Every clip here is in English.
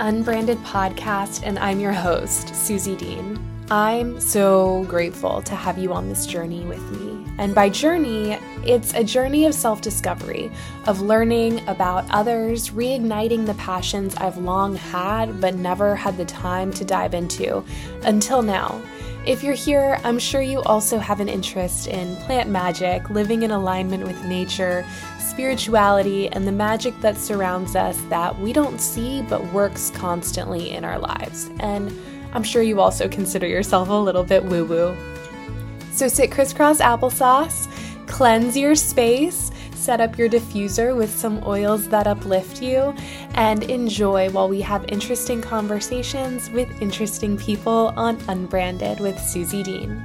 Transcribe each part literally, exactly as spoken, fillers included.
Unbranded Podcast, and I'm your host, Susie Dean. I'm so grateful to have you on this journey with me. And by journey, it's a journey of self-discovery, of learning about others, reigniting the passions I've long had but never had the time to dive into until now. If you're here, I'm sure you also have an interest in plant magic, living in alignment with nature, spirituality, and the magic that surrounds us that we don't see but works constantly in our lives. And I'm sure you also consider yourself a little bit woo-woo. So sit crisscross applesauce, cleanse your space, set up your diffuser with some oils that uplift you, and enjoy while we have interesting conversations with interesting people on Unbranded with Susie Dean.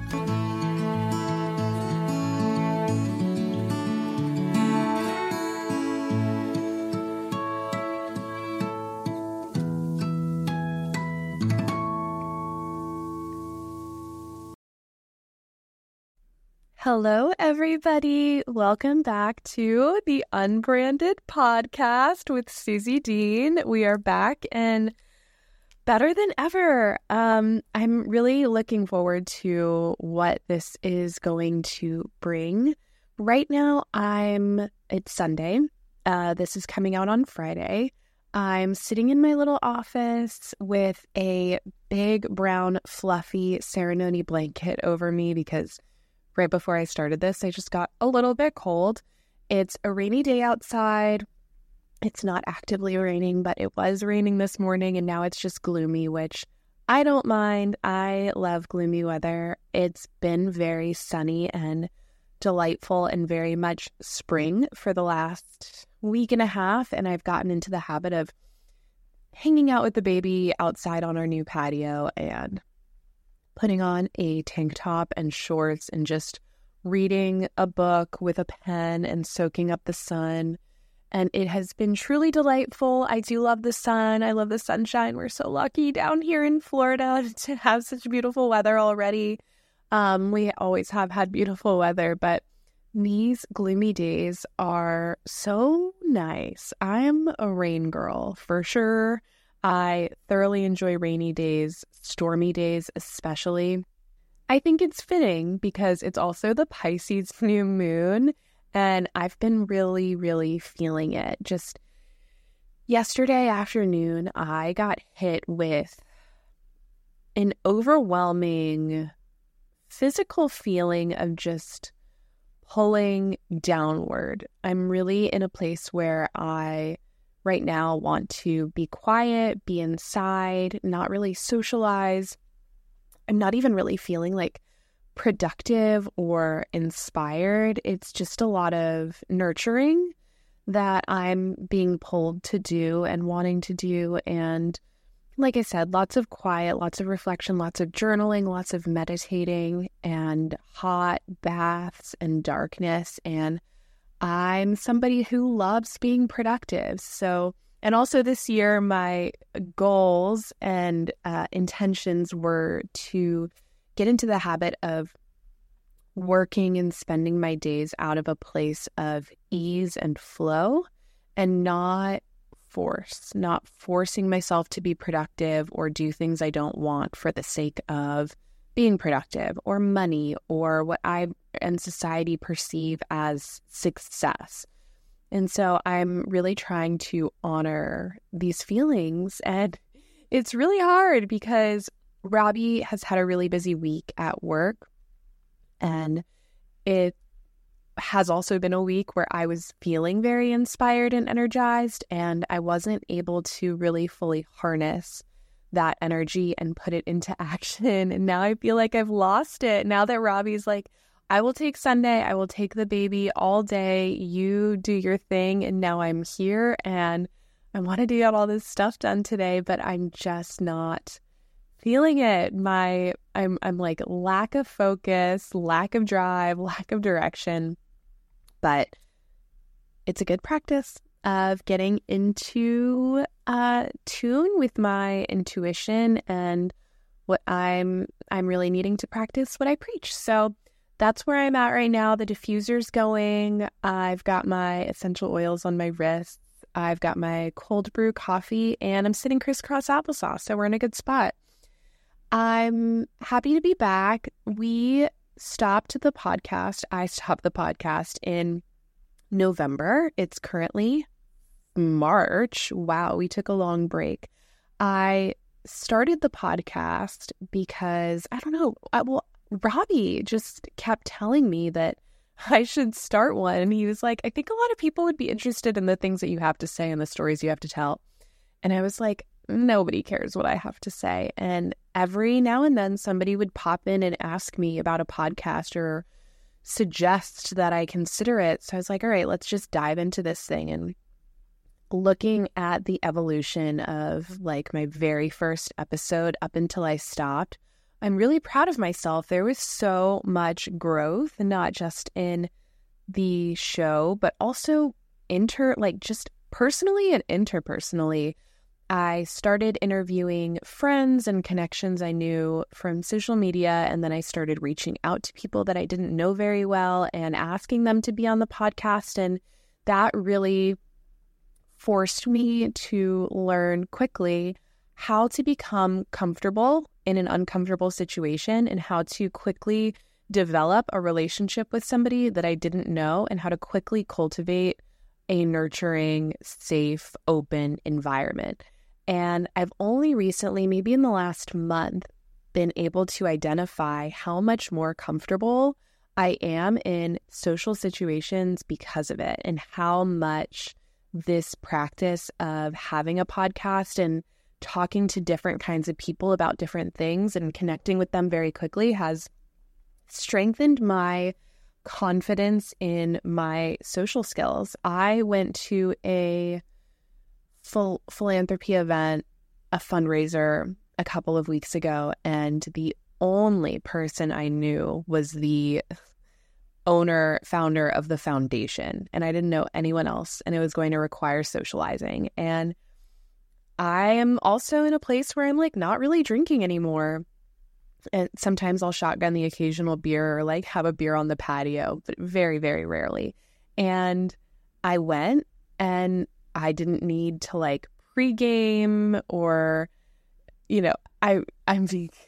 Hello, everybody. Welcome back to the Unbranded Podcast with Susie Dean. We are back and better than ever. Um, I'm really looking forward to what this is going to bring. Right now, I'm, it's Sunday. Uh, this is coming out on Friday. I'm sitting in my little office with a big brown fluffy Serenoni blanket over me because right before I started this, I just got a little bit cold. It's a rainy day outside. It's not actively raining, but it was raining this morning, and now it's just gloomy, which I don't mind. I love gloomy weather. It's been very sunny and delightful and very much spring for the last week and a half, and I've gotten into the habit of hanging out with the baby outside on our new patio and putting on a tank top and shorts and just reading a book with a pen and soaking up the sun. And it has been truly delightful. I do love the sun. I love the sunshine. We're so lucky down here in Florida to have such beautiful weather already. Um, we always have had beautiful weather, but these gloomy days are so nice. I am a rain girl for sure. I thoroughly enjoy rainy days, stormy days especially. I think it's fitting because it's also the Pisces new moon, and I've been really, really feeling it. Just yesterday afternoon, I got hit with an overwhelming physical feeling of just pulling downward. I'm really in a place where I right now want to be quiet, be inside, not really socialize. I'm not even really feeling like productive or inspired. It's just a lot of nurturing that I'm being pulled to do and wanting to do. And like I said, lots of quiet, lots of reflection, lots of journaling, lots of meditating, and hot baths and darkness. And I'm somebody who loves being productive. So, and also this year, my goals and uh, intentions were to get into the habit of working and spending my days out of a place of ease and flow and not force, not forcing myself to be productive or do things I don't want for the sake of being productive or money or what I and society perceive as success. And so I'm really trying to honor these feelings. And it's really hard because Robbie has had a really busy week at work. And it has also been a week where I was feeling very inspired and energized, and I wasn't able to really fully harness that energy and put it into action. And now I feel like I've lost it. Now that Robbie's like, I will take Sunday, I will take the baby all day, you do your thing. And now I'm here and I want to get all this stuff done today, but I'm just not feeling it. My, I'm, I'm like lack of focus, lack of drive, lack of direction, but it's a good practice of getting into uh, tune with my intuition and what I'm I'm really needing to practice what I preach. So that's where I'm at right now. The diffuser's going. I've got my essential oils on my wrists. I've got my cold brew coffee, and I'm sitting crisscross applesauce, so we're in a good spot. I'm happy to be back. We stopped the podcast. I stopped the podcast in November. It's currently March. Wow, we took a long break. I started the podcast because, I don't know, I, well, Robbie just kept telling me that I should start one. And he was like, I think a lot of people would be interested in the things that you have to say and the stories you have to tell. And I was like, nobody cares what I have to say. And every now and then somebody would pop in and ask me about a podcast or suggest that I consider it. So I was like, all right, let's just dive into this thing. And looking at the evolution of like my very first episode up until I stopped, I'm really proud of myself. There was so much growth, not just in the show, but also inter, like just personally and interpersonally. I started interviewing friends and connections I knew from social media, and then I started reaching out to people that I didn't know very well and asking them to be on the podcast. And that really forced me to learn quickly how to become comfortable in an uncomfortable situation and how to quickly develop a relationship with somebody that I didn't know and how to quickly cultivate a nurturing, safe, open environment. And I've only recently, maybe in the last month, been able to identify how much more comfortable I am in social situations because of it, and how much this practice of having a podcast and talking to different kinds of people about different things and connecting with them very quickly has strengthened my confidence in my social skills. I went to a full philanthropy event, a fundraiser, a couple of weeks ago, and the only person I knew was the owner, founder of the foundation, and I didn't know anyone else, and it was going to require socializing. And I am also in a place where I'm like not really drinking anymore. And sometimes I'll shotgun the occasional beer or like have a beer on the patio, but very, very rarely. And I went, and I didn't need to like pregame or, you know, I, I'm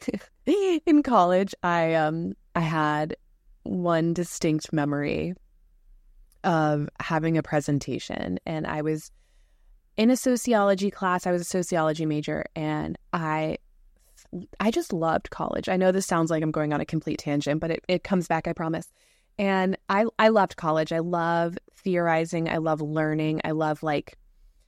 in college. I, um, I had one distinct memory of having a presentation, and I was in a sociology class. I was a sociology major, and I I just loved college. I know this sounds like I'm going on a complete tangent, but it, it comes back, I promise. And I, I loved college. I love theorizing. I love learning. I love like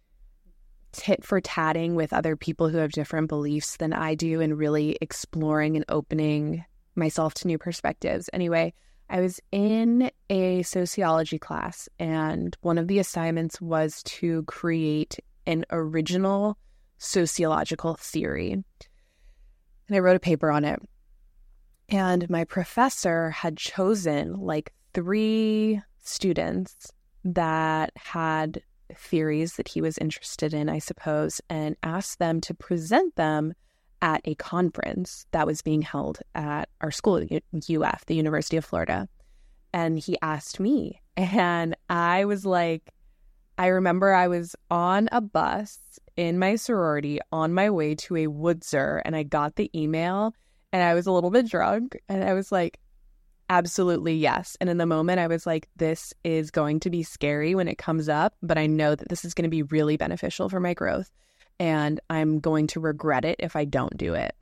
tit for tatting with other people who have different beliefs than I do, and really exploring and opening myself to new perspectives. Anyway, I was in a sociology class, and one of the assignments was to create an original sociological theory. And I wrote a paper on it. And my professor had chosen like three students that had theories that he was interested in, I suppose, and asked them to present them at a conference that was being held at our school, U F, the University of Florida. And he asked me, and I was like, I remember I was on a bus in my sorority on my way to a Woodser, and I got the email, and I was a little bit drunk, and I was like, absolutely yes. And in the moment, I was like, this is going to be scary when it comes up, but I know that this is going to be really beneficial for my growth, and I'm going to regret it if I don't do it.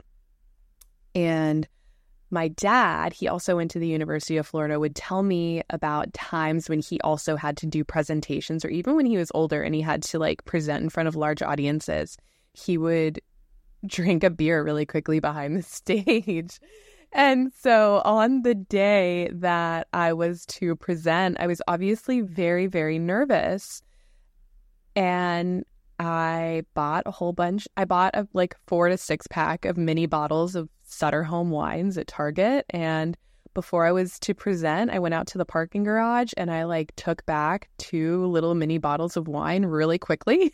And my dad, he also went to the University of Florida, would tell me about times when he also had to do presentations, or even when he was older and he had to like present in front of large audiences, he would drink a beer really quickly behind the stage. And so on the day that I was to present, I was obviously very, very nervous. And I bought a whole bunch. I bought a like four to six pack of mini bottles of Sutter Home wines at Target. And before I was to present, I went out to the parking garage and I like took back two little mini bottles of wine really quickly.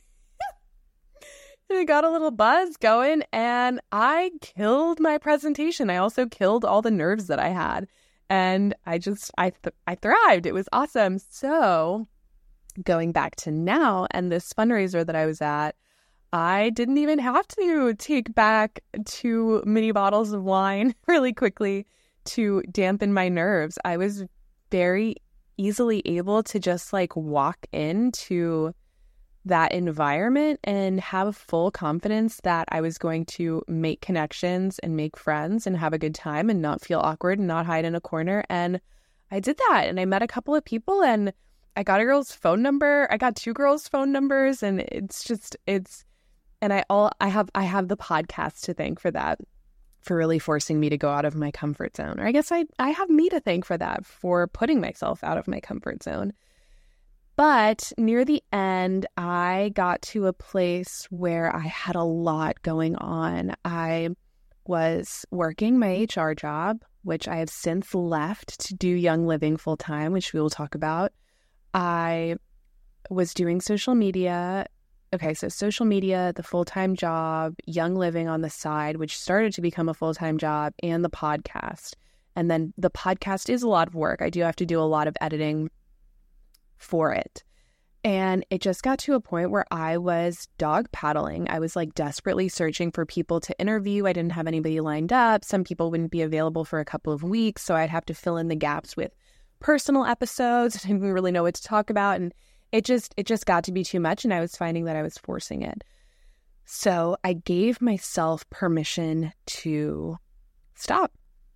And I got a little buzz going, and I killed my presentation. I also killed all the nerves that I had. And I just, I, th- I thrived. It was awesome. So going back to now and this fundraiser that I was at, I didn't even have to take back two mini bottles of wine really quickly to dampen my nerves. I was very easily able to just like walk into that environment and have full confidence that I was going to make connections and make friends and have a good time and not feel awkward and not hide in a corner. And I did that. And I met a couple of people and I got a girl's phone number. I got two girls' phone numbers, and it's just, it's, and I all, I have, I have the podcast to thank for that, for really forcing me to go out of my comfort zone. Or I guess I, I have me to thank for that, for putting myself out of my comfort zone. But near the end, I got to a place where I had a lot going on. I was working my H R job, which I have since left to do Young Living full time, which we will talk about. I was doing social media. Okay, so social media, the full-time job, Young Living on the side, which started to become a full-time job, and the podcast. And then the podcast is a lot of work. I do have to do a lot of editing for it. And it just got to a point where I was dog paddling. I was like desperately searching for people to interview. I didn't have anybody lined up. Some people wouldn't be available for a couple of weeks, so I'd have to fill in the gaps with personal episodes. I didn't really know what to talk about, and it just it just got to be too much, and I was finding that I was forcing it. So I gave myself permission to stop.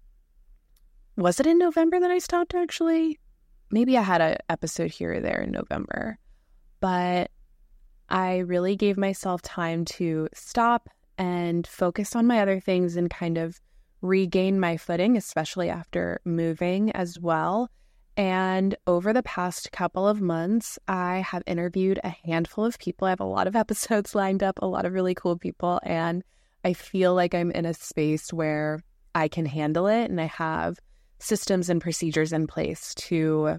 Was it in November that I stopped, actually? Maybe I had an episode here or there in November, but I really gave myself time to stop and focus on my other things and kind of regain my footing, especially after moving as well. And over the past couple of months, I have interviewed a handful of people. I have a lot of episodes lined up, a lot of really cool people, and I feel like I'm in a space where I can handle it, and I have systems and procedures in place to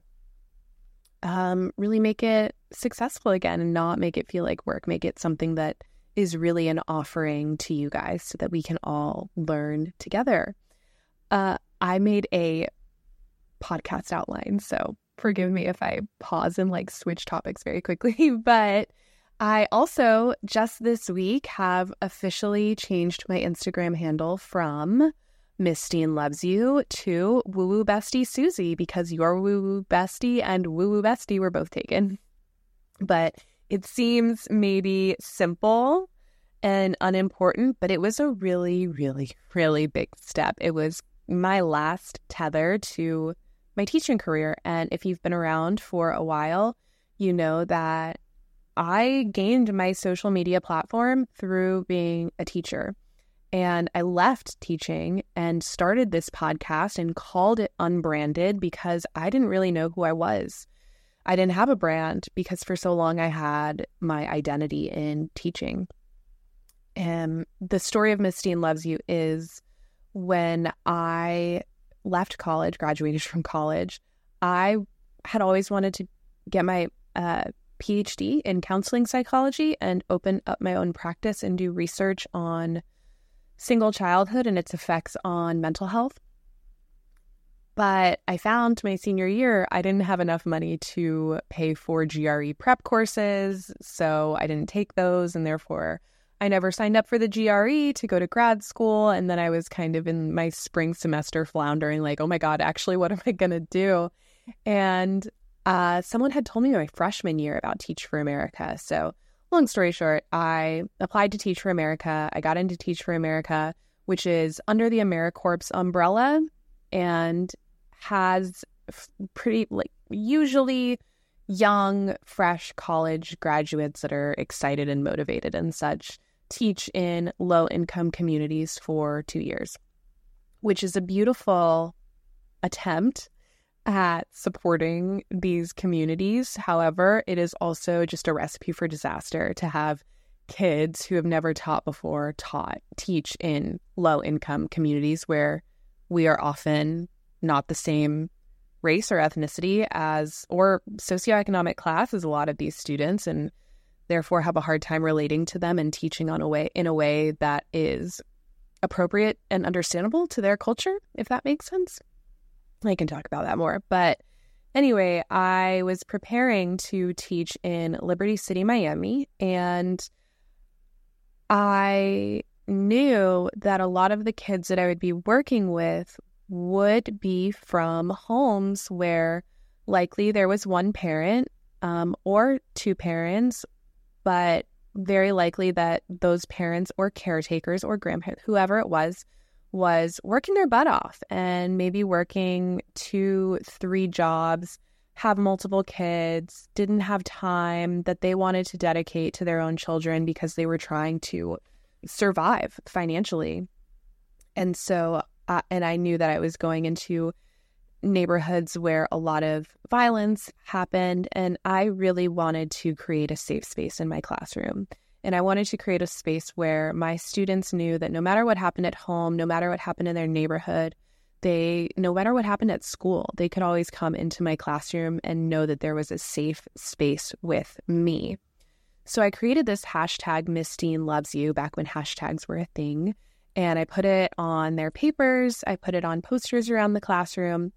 um, really make it successful again and not make it feel like work, make it something that is really an offering to you guys so that we can all learn together. Uh, I made a podcast outline, so forgive me if I pause and like switch topics very quickly, but I also just this week have officially changed my Instagram handle from Miss Dean Loves You to Woo Woo Bestie Susie, because your Woo Woo Bestie and Woo Woo Bestie were both taken. But it seems maybe simple and unimportant, but it was a really, really, really big step. It was my last tether to my teaching career. And if you've been around for a while, you know that I gained my social media platform through being a teacher. And I left teaching and started this podcast and called it Unbranded because I didn't really know who I was. I didn't have a brand because for so long I had my identity in teaching. And the story of Miss Dean Loves You is when I left college, graduated from college, I had always wanted to get my uh, P H D in counseling psychology and open up my own practice and do research on single childhood and its effects on mental health. But I found my senior year, I didn't have enough money to pay for G R E prep courses, so I didn't take those, and therefore I never signed up for the G R E to go to grad school. And then I was kind of in my spring semester floundering, like, oh my God, actually, what am I going to do? And uh, someone had told me my freshman year about Teach for America. So long story short, I applied to Teach for America. I got into Teach for America, which is under the AmeriCorps umbrella and has pretty, like, usually young, fresh college graduates that are excited and motivated and such teach in low-income communities for two years, which is a beautiful attempt at supporting these communities. However, it is also just a recipe for disaster to have kids who have never taught before taught teach in low-income communities where we are often not the same race or ethnicity as or socioeconomic class as a lot of these students, and therefore have a hard time relating to them and teaching on a way in a way that is appropriate and understandable to their culture, if that makes sense. I can talk about that more. But Anyway, I was preparing to teach in Liberty City, Miami, and I knew that a lot of the kids that I would be working with would be from homes where likely there was one parent um, or two parents, but very likely that those parents or caretakers or grandparents, whoever it was, was working their butt off and maybe working two, three jobs, have multiple kids, didn't have time that they wanted to dedicate to their own children because they were trying to survive financially. And so, uh, and I knew that I was going into neighborhoods where a lot of violence happened, and I really wanted to create a safe space in my classroom. And I wanted to create a space where my students knew that no matter what happened at home, no matter what happened in their neighborhood, they, no matter what happened at school, they could always come into my classroom and know that there was a safe space with me. So I created this hashtag Miss Dean Loves You back when hashtags were a thing. And I put it on their papers. I put it on posters around the classroom.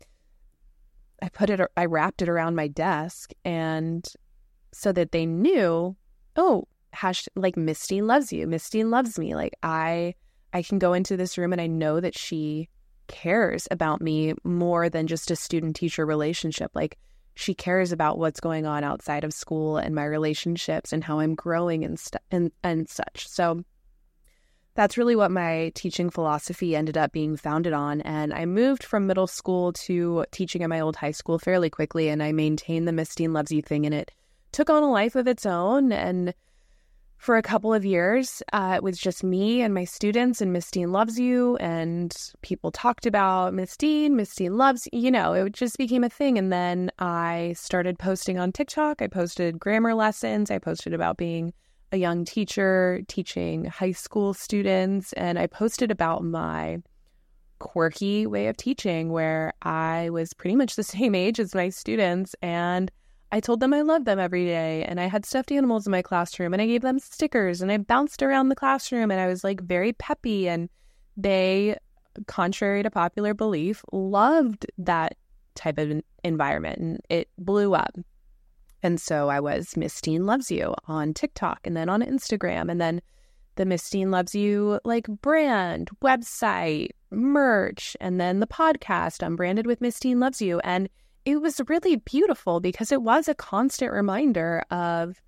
I put it, I wrapped it around my desk, and so that they knew, oh, hash like Miss Dean loves you. Miss Dean loves me. Like I, I can go into this room and I know that she cares about me more than just a student-teacher relationship. Like she cares about what's going on outside of school and my relationships and how I'm growing and st- and and such. So that's really what my teaching philosophy ended up being founded on. And I moved from middle school to teaching at my old high school fairly quickly, and I maintained the Miss Dean Loves You thing, and it took on a life of its own. And for a couple of years, uh, it was just me and my students and Miss Dean Loves You, and people talked about Miss Dean, Miss Dean Loves, you know, it just became a thing. And then I started posting on TikTok. I posted grammar lessons. I posted about being a young teacher, teaching high school students, and I posted about my quirky way of teaching where I was pretty much the same age as my students, and I told them I loved them every day, and I had stuffed animals in my classroom, and I gave them stickers, and I bounced around the classroom, and I was like very peppy, and they, contrary to popular belief, loved that type of environment, and it blew up. And so I was Miss Dean Loves You on TikTok, and then on Instagram, and then the Miss Dean Loves You like brand, website, merch, and then the podcast, Unbranded with Miss Dean Loves You. And it was really beautiful because it was a constant reminder of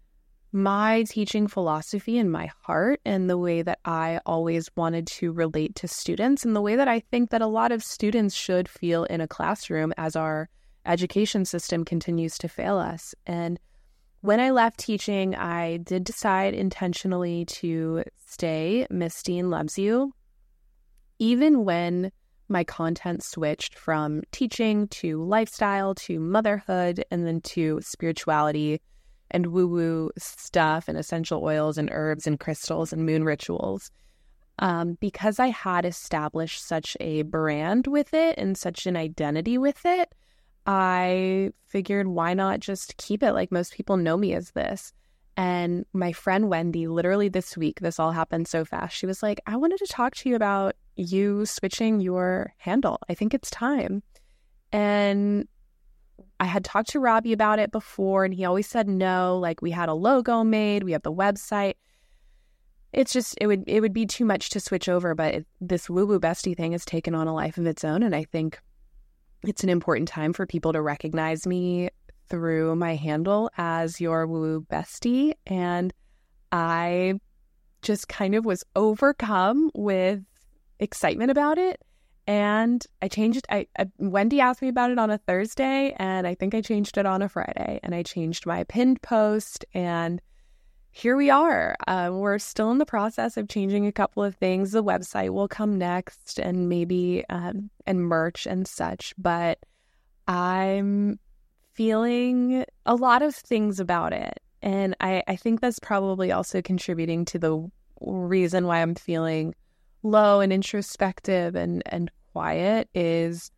my teaching philosophy and my heart and the way that I always wanted to relate to students and the way that I think that a lot of students should feel in a classroom as our education system continues to fail us. And when I left teaching, I did decide intentionally to stay Miss Dean Loves You, even when my content switched from teaching to lifestyle to motherhood and then to spirituality and woo-woo stuff and essential oils and herbs and crystals and moon rituals. Um, because I had established such a brand with it and such an identity with it, I figured why not just keep it like most people know me as this. And my friend Wendy, literally this week, this all happened so fast. She was like, I wanted to talk to you about you switching your handle. I think it's time. And I had talked to Robbie about it before, and he always said no. Like, we had a logo made, we have the website. It's just, it would it would be too much to switch over. But it, this Woo Woo Bestie thing has taken on a life of its own. And I think it's an important time for people to recognize me through my handle as your Woo Woo Bestie. And I just kind of was overcome with excitement about it. And I changed, I, I Wendy asked me about it on a Thursday, and I think I changed it on a Friday. And I changed my pinned post, and here we are. Um, we're still in the process of changing a couple of things. The website will come next, and maybe, um, and merch and such. But I'm feeling a lot of things about it. And I, I think that's probably also contributing to the reason why I'm feeling low and introspective and, and quiet is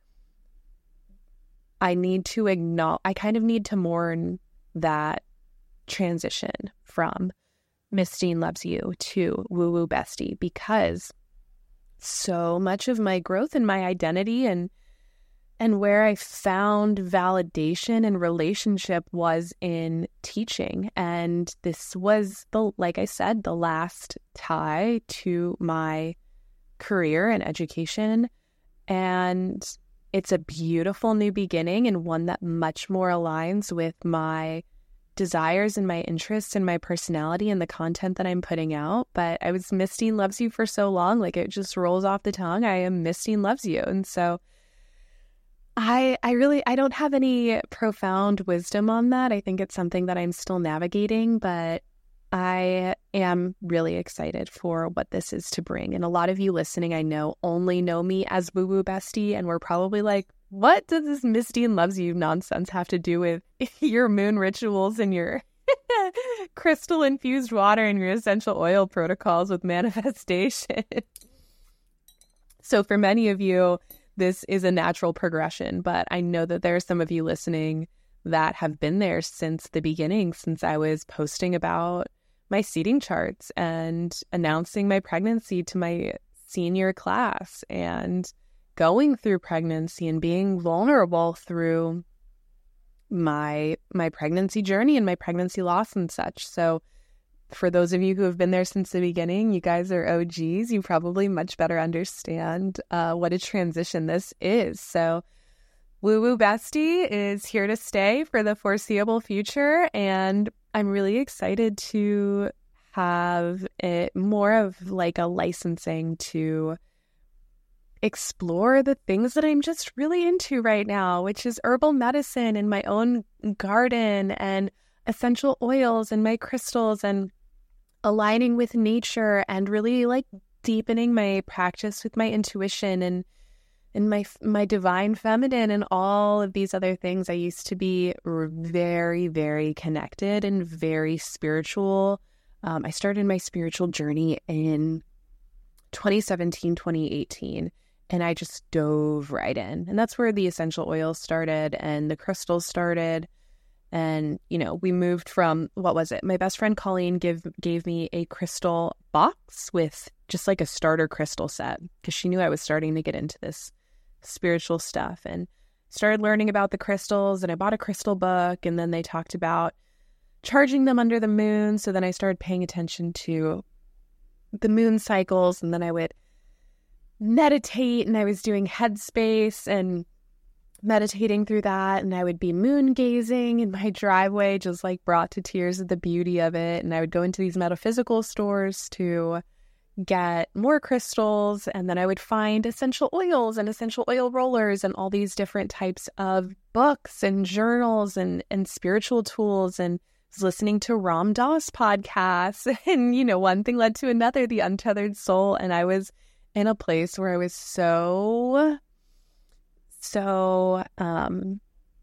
I need to acknowledge, I kind of need to mourn that transition from Miss Dean Loves You to Woo Woo Bestie, because so much of my growth and my identity and And where I found validation and relationship was in teaching. And this was, the, like I said, the last tie to my career and education. And it's a beautiful new beginning, and one that much more aligns with my desires and my interests and my personality and the content that I'm putting out. But I was Miss Dean Loves You for so long, like it just rolls off the tongue. I am Miss Dean Loves You. And so I I really, I don't have any profound wisdom on that. I think it's something that I'm still navigating, but I am really excited for what this is to bring. And a lot of you listening, I know, only know me as Woo Woo Bestie, and we're probably like, what does this Miss Dean Loves You nonsense have to do with your moon rituals and your crystal-infused water and your essential oil protocols with manifestation? So for many of you, this is a natural progression, but I know that there are some of you listening that have been there since the beginning, since I was posting about my seeding charts and announcing my pregnancy to my senior class and going through pregnancy and being vulnerable through my my pregnancy journey and my pregnancy loss and such. So for those of you who have been there since the beginning, you guys are O Gs. You probably much better understand uh, what a transition this is. So Woo Woo Bestie is here to stay for the foreseeable future, and I'm really excited to have it more of like a licensing to explore the things that I'm just really into right now, which is herbal medicine in my own garden and essential oils and my crystals and aligning with nature and really like deepening my practice with my intuition and and my my divine feminine and all of these other things. I used to be very, very connected and very spiritual. Um, I started my spiritual journey in twenty seventeen, twenty eighteen, and I just dove right in. And that's where the essential oils started and the crystals started. And, you know, we moved from, what was it? My best friend Colleen give, gave me a crystal box with just like a starter crystal set because she knew I was starting to get into this spiritual stuff and started learning about the crystals. And I bought a crystal book, and then they talked about charging them under the moon. So then I started paying attention to the moon cycles, and then I would meditate, and I was doing Headspace and meditating through that, and I would be moon gazing in my driveway, just like brought to tears of the beauty of it. And I would go into these metaphysical stores to get more crystals, and then I would find essential oils and essential oil rollers and all these different types of books and journals and and spiritual tools, and was listening to Ram Dass podcasts, and you know, one thing led to another, the Untethered Soul, and I was in a place where I was so so um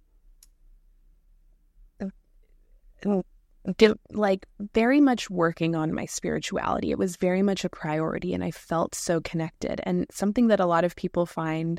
like very much working on my spirituality. It was very much a priority, and I felt so connected. And something that a lot of people find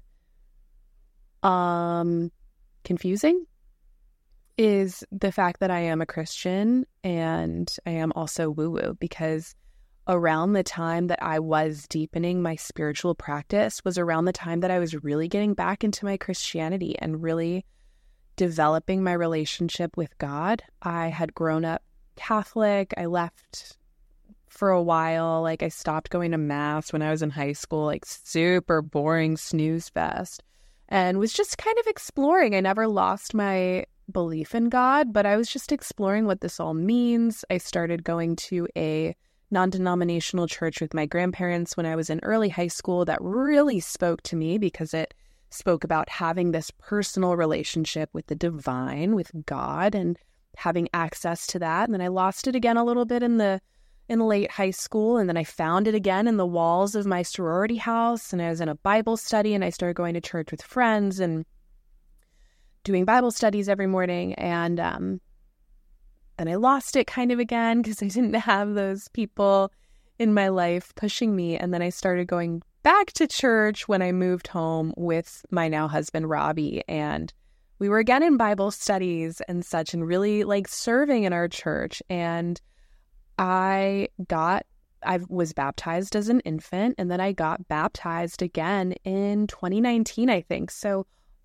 um confusing is the fact that I am a Christian and I am also woo-woo, because around the time that I was deepening my spiritual practice was around the time that I was really getting back into my Christianity and really developing my relationship with God. I had grown up Catholic. I left for a while. Like I stopped going to mass when I was in high school, like super boring snooze fest, and was just kind of exploring. I never lost my belief in God, but I was just exploring what this all means. I started going to a non-denominational church with my grandparents when I was in early high school that really spoke to me because it spoke about having this personal relationship with the divine, with God, and having access to that. And then I lost it again a little bit in the in late high school, and then I found it again in the walls of my sorority house, and I was in a Bible study, and I started going to church with friends and doing Bible studies every morning, and um then I lost it kind of again because I didn't have those people in my life pushing me. And then I started going back to church when I moved home with my now husband, Robbie. And we were again in Bible studies and such, and really like serving in our church. And I got, I was baptized as an infant, and then I got baptized again in twenty nineteen, I think. So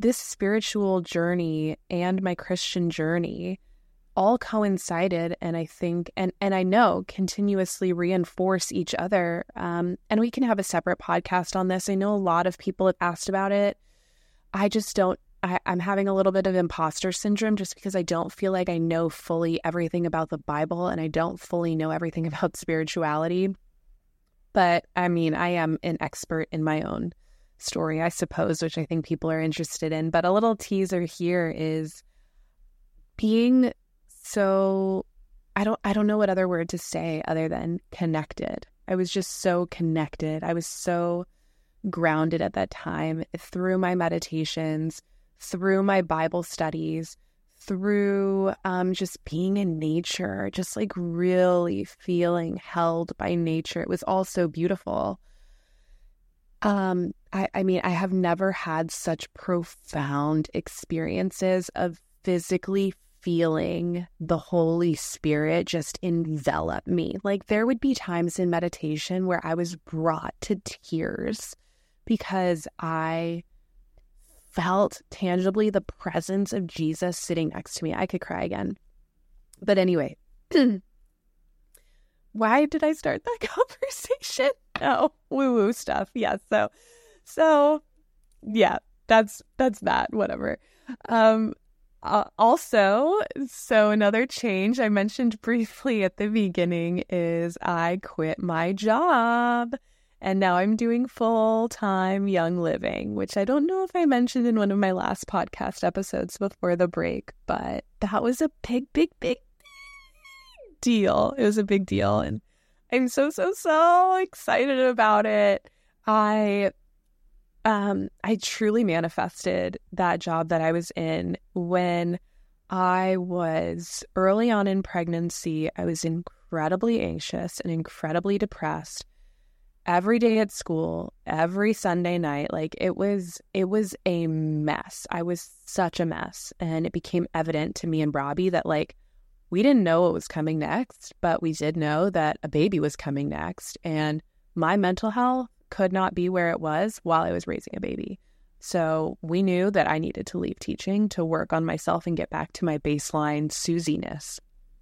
this spiritual journey and my Christian journey all coincided, and I think, and, and I know continuously reinforce each other. Um, and we can have a separate podcast on this. I know a lot of people have asked about it. I just don't, I, I'm having a little bit of imposter syndrome just because I don't feel like I know fully everything about the Bible, and I don't fully know everything about spirituality. But I mean, I am an expert in my own story, I suppose, which I think people are interested in. But a little teaser here is being so, I don't, I don't know what other word to say other than connected. I was just so connected. I was so grounded at that time through my meditations, through my Bible studies, through um, just being in nature, just like really feeling held by nature. It was all so beautiful. Um, I, I mean, I have never had such profound experiences of physically feeling the Holy Spirit just envelop me. Like there would be times in meditation where I was brought to tears because I felt tangibly the presence of Jesus sitting next to me. I could cry again. But anyway, why did I start that conversation? Oh, woo-woo stuff. Yeah. So, so yeah, that's, that's that, whatever. Um, uh, also, so another change I mentioned briefly at the beginning is I quit my job. And now I'm doing full-time Young Living, which I don't know if I mentioned in one of my last podcast episodes before the break, but that was a big, big, big deal. It was a big deal. And I'm so, so, so excited about it. I, um, I truly manifested that job that I was in when I was early on in pregnancy. I was incredibly anxious and incredibly depressed. Every day at school, every Sunday night, like it was, it was a mess. I was such a mess. And it became evident to me and Robbie that like, we didn't know what was coming next, but we did know that a baby was coming next. And my mental health could not be where it was while I was raising a baby. So we knew that I needed to leave teaching to work on myself and get back to my baseline Susie-ness.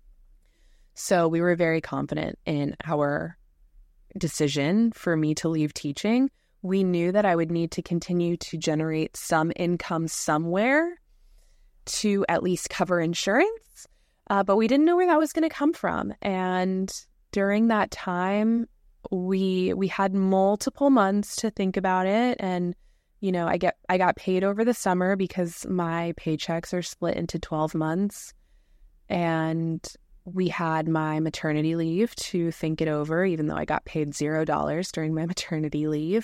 So we were very confident in our decision for me to leave teaching. We knew that I would need to continue to generate some income somewhere to at least cover insurance, uh, but we didn't know where that was going to come from. And during that time, we we had multiple months to think about it. And you know, I get I got paid over the summer because my paychecks are split into twelve months, and we had my maternity leave to think it over, even though I got paid zero dollars during my maternity leave.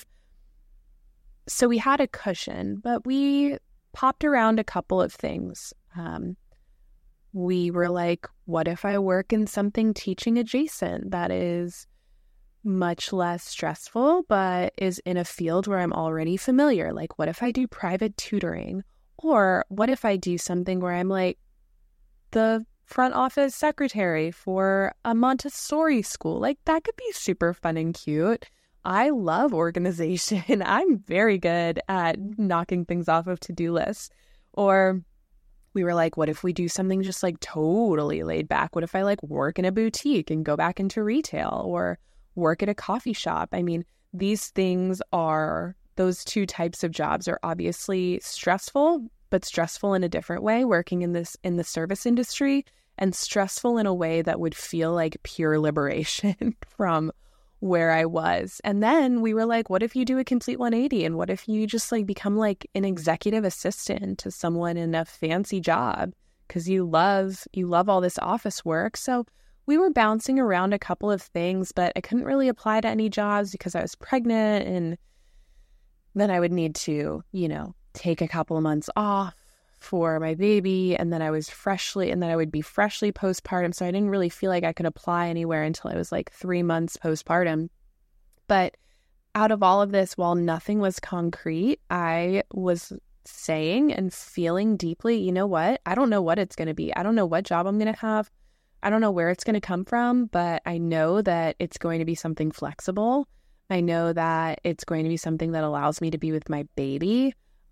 So we had a cushion, but we popped around a couple of things. Um, we were like, what if I work in something teaching adjacent that is much less stressful, but is in a field where I'm already familiar? Like, what if I do private tutoring? Or what if I do something where I'm like the front office secretary for a Montessori school? Like, that could be super fun and cute. I love organization. I'm very good at knocking things off of to-do lists. Or we were like, what if we do something just like totally laid back? What if I like work in a boutique and go back into retail, or work at a coffee shop? I mean, these things are, those two types of jobs are obviously stressful, but stressful in a different way, working in this, in the service industry, and stressful in a way that would feel like pure liberation from where I was. And then we were like, what if you do a complete one eighty? And what if you just like become like an executive assistant to someone in a fancy job because you love, you love all this office work? So we were bouncing around a couple of things, but I couldn't really apply to any jobs because I was pregnant, and then I would need to, you know, take a couple of months off for my baby, and then I was freshly, and then I would be freshly postpartum, so I didn't really feel like I could apply anywhere until I was like three months postpartum. But out of all of this, while nothing was concrete, I was saying and feeling deeply, you know what? I don't know what it's going to be. I don't know what job I'm going to have. I don't know where it's going to come from, but I know that it's going to be something flexible. I know that it's going to be something that allows me to be with my baby.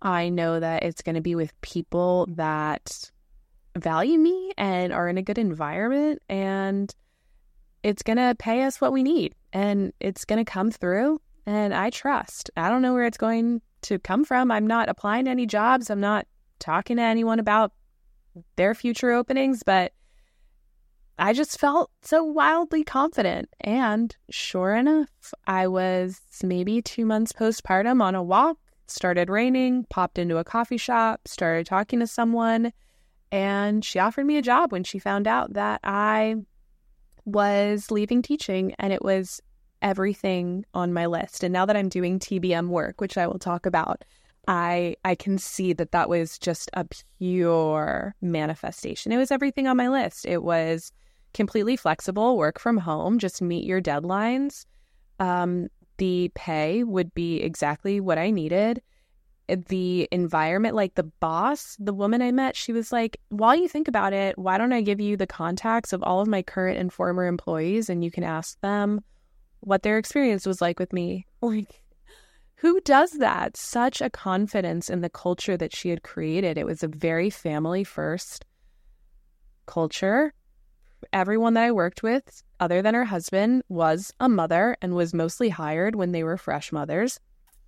I know that it's going to be with people that value me and are in a good environment, and it's going to pay us what we need, and it's going to come through, and I trust. I don't know where it's going to come from. I'm not applying to any jobs. I'm not talking to anyone about their future openings, but I just felt so wildly confident. And sure enough, I was maybe two months postpartum on a walk, started raining, popped into a coffee shop, started talking to someone, and she offered me a job when she found out that I was leaving teaching, and it was everything on my list. And now that I'm doing T B M work, which I will talk about, I I can see that that was just a pure manifestation. It was everything on my list. It was completely flexible, work from home, just meet your deadlines. Um, the pay would be exactly what I needed. The environment, like the boss, the woman I met, she was like, while you think about it, why don't I give you the contacts of all of my current and former employees, and you can ask them what their experience was like with me. Like, who does that? Such a confidence in the culture that she had created. It was a very family first culture. Everyone that I worked with, other than her husband, was a mother and was mostly hired when they were fresh mothers.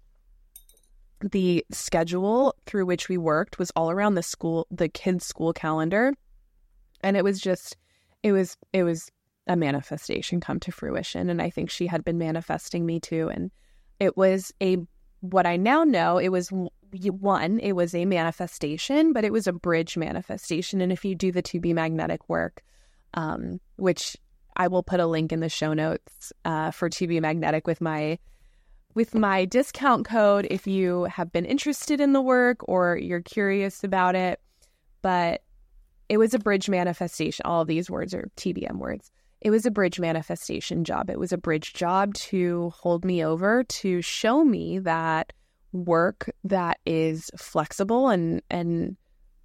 The schedule through which we worked was all around the school, the kids' school calendar. And it was just, it was, it was a manifestation come to fruition. And I think she had been manifesting me too. And it was a, what I now know, it was one, it was a manifestation, but it was a bridge manifestation. And if you do the to be magnetic work, um, which I will put a link in the show notes uh, for to be magnetic with my with my discount code if you have been interested in the work or you're curious about it. But it was a bridge manifestation. All of these words are T B M words. It was a bridge manifestation job. It was a bridge job to hold me over, to show me that work that is flexible and and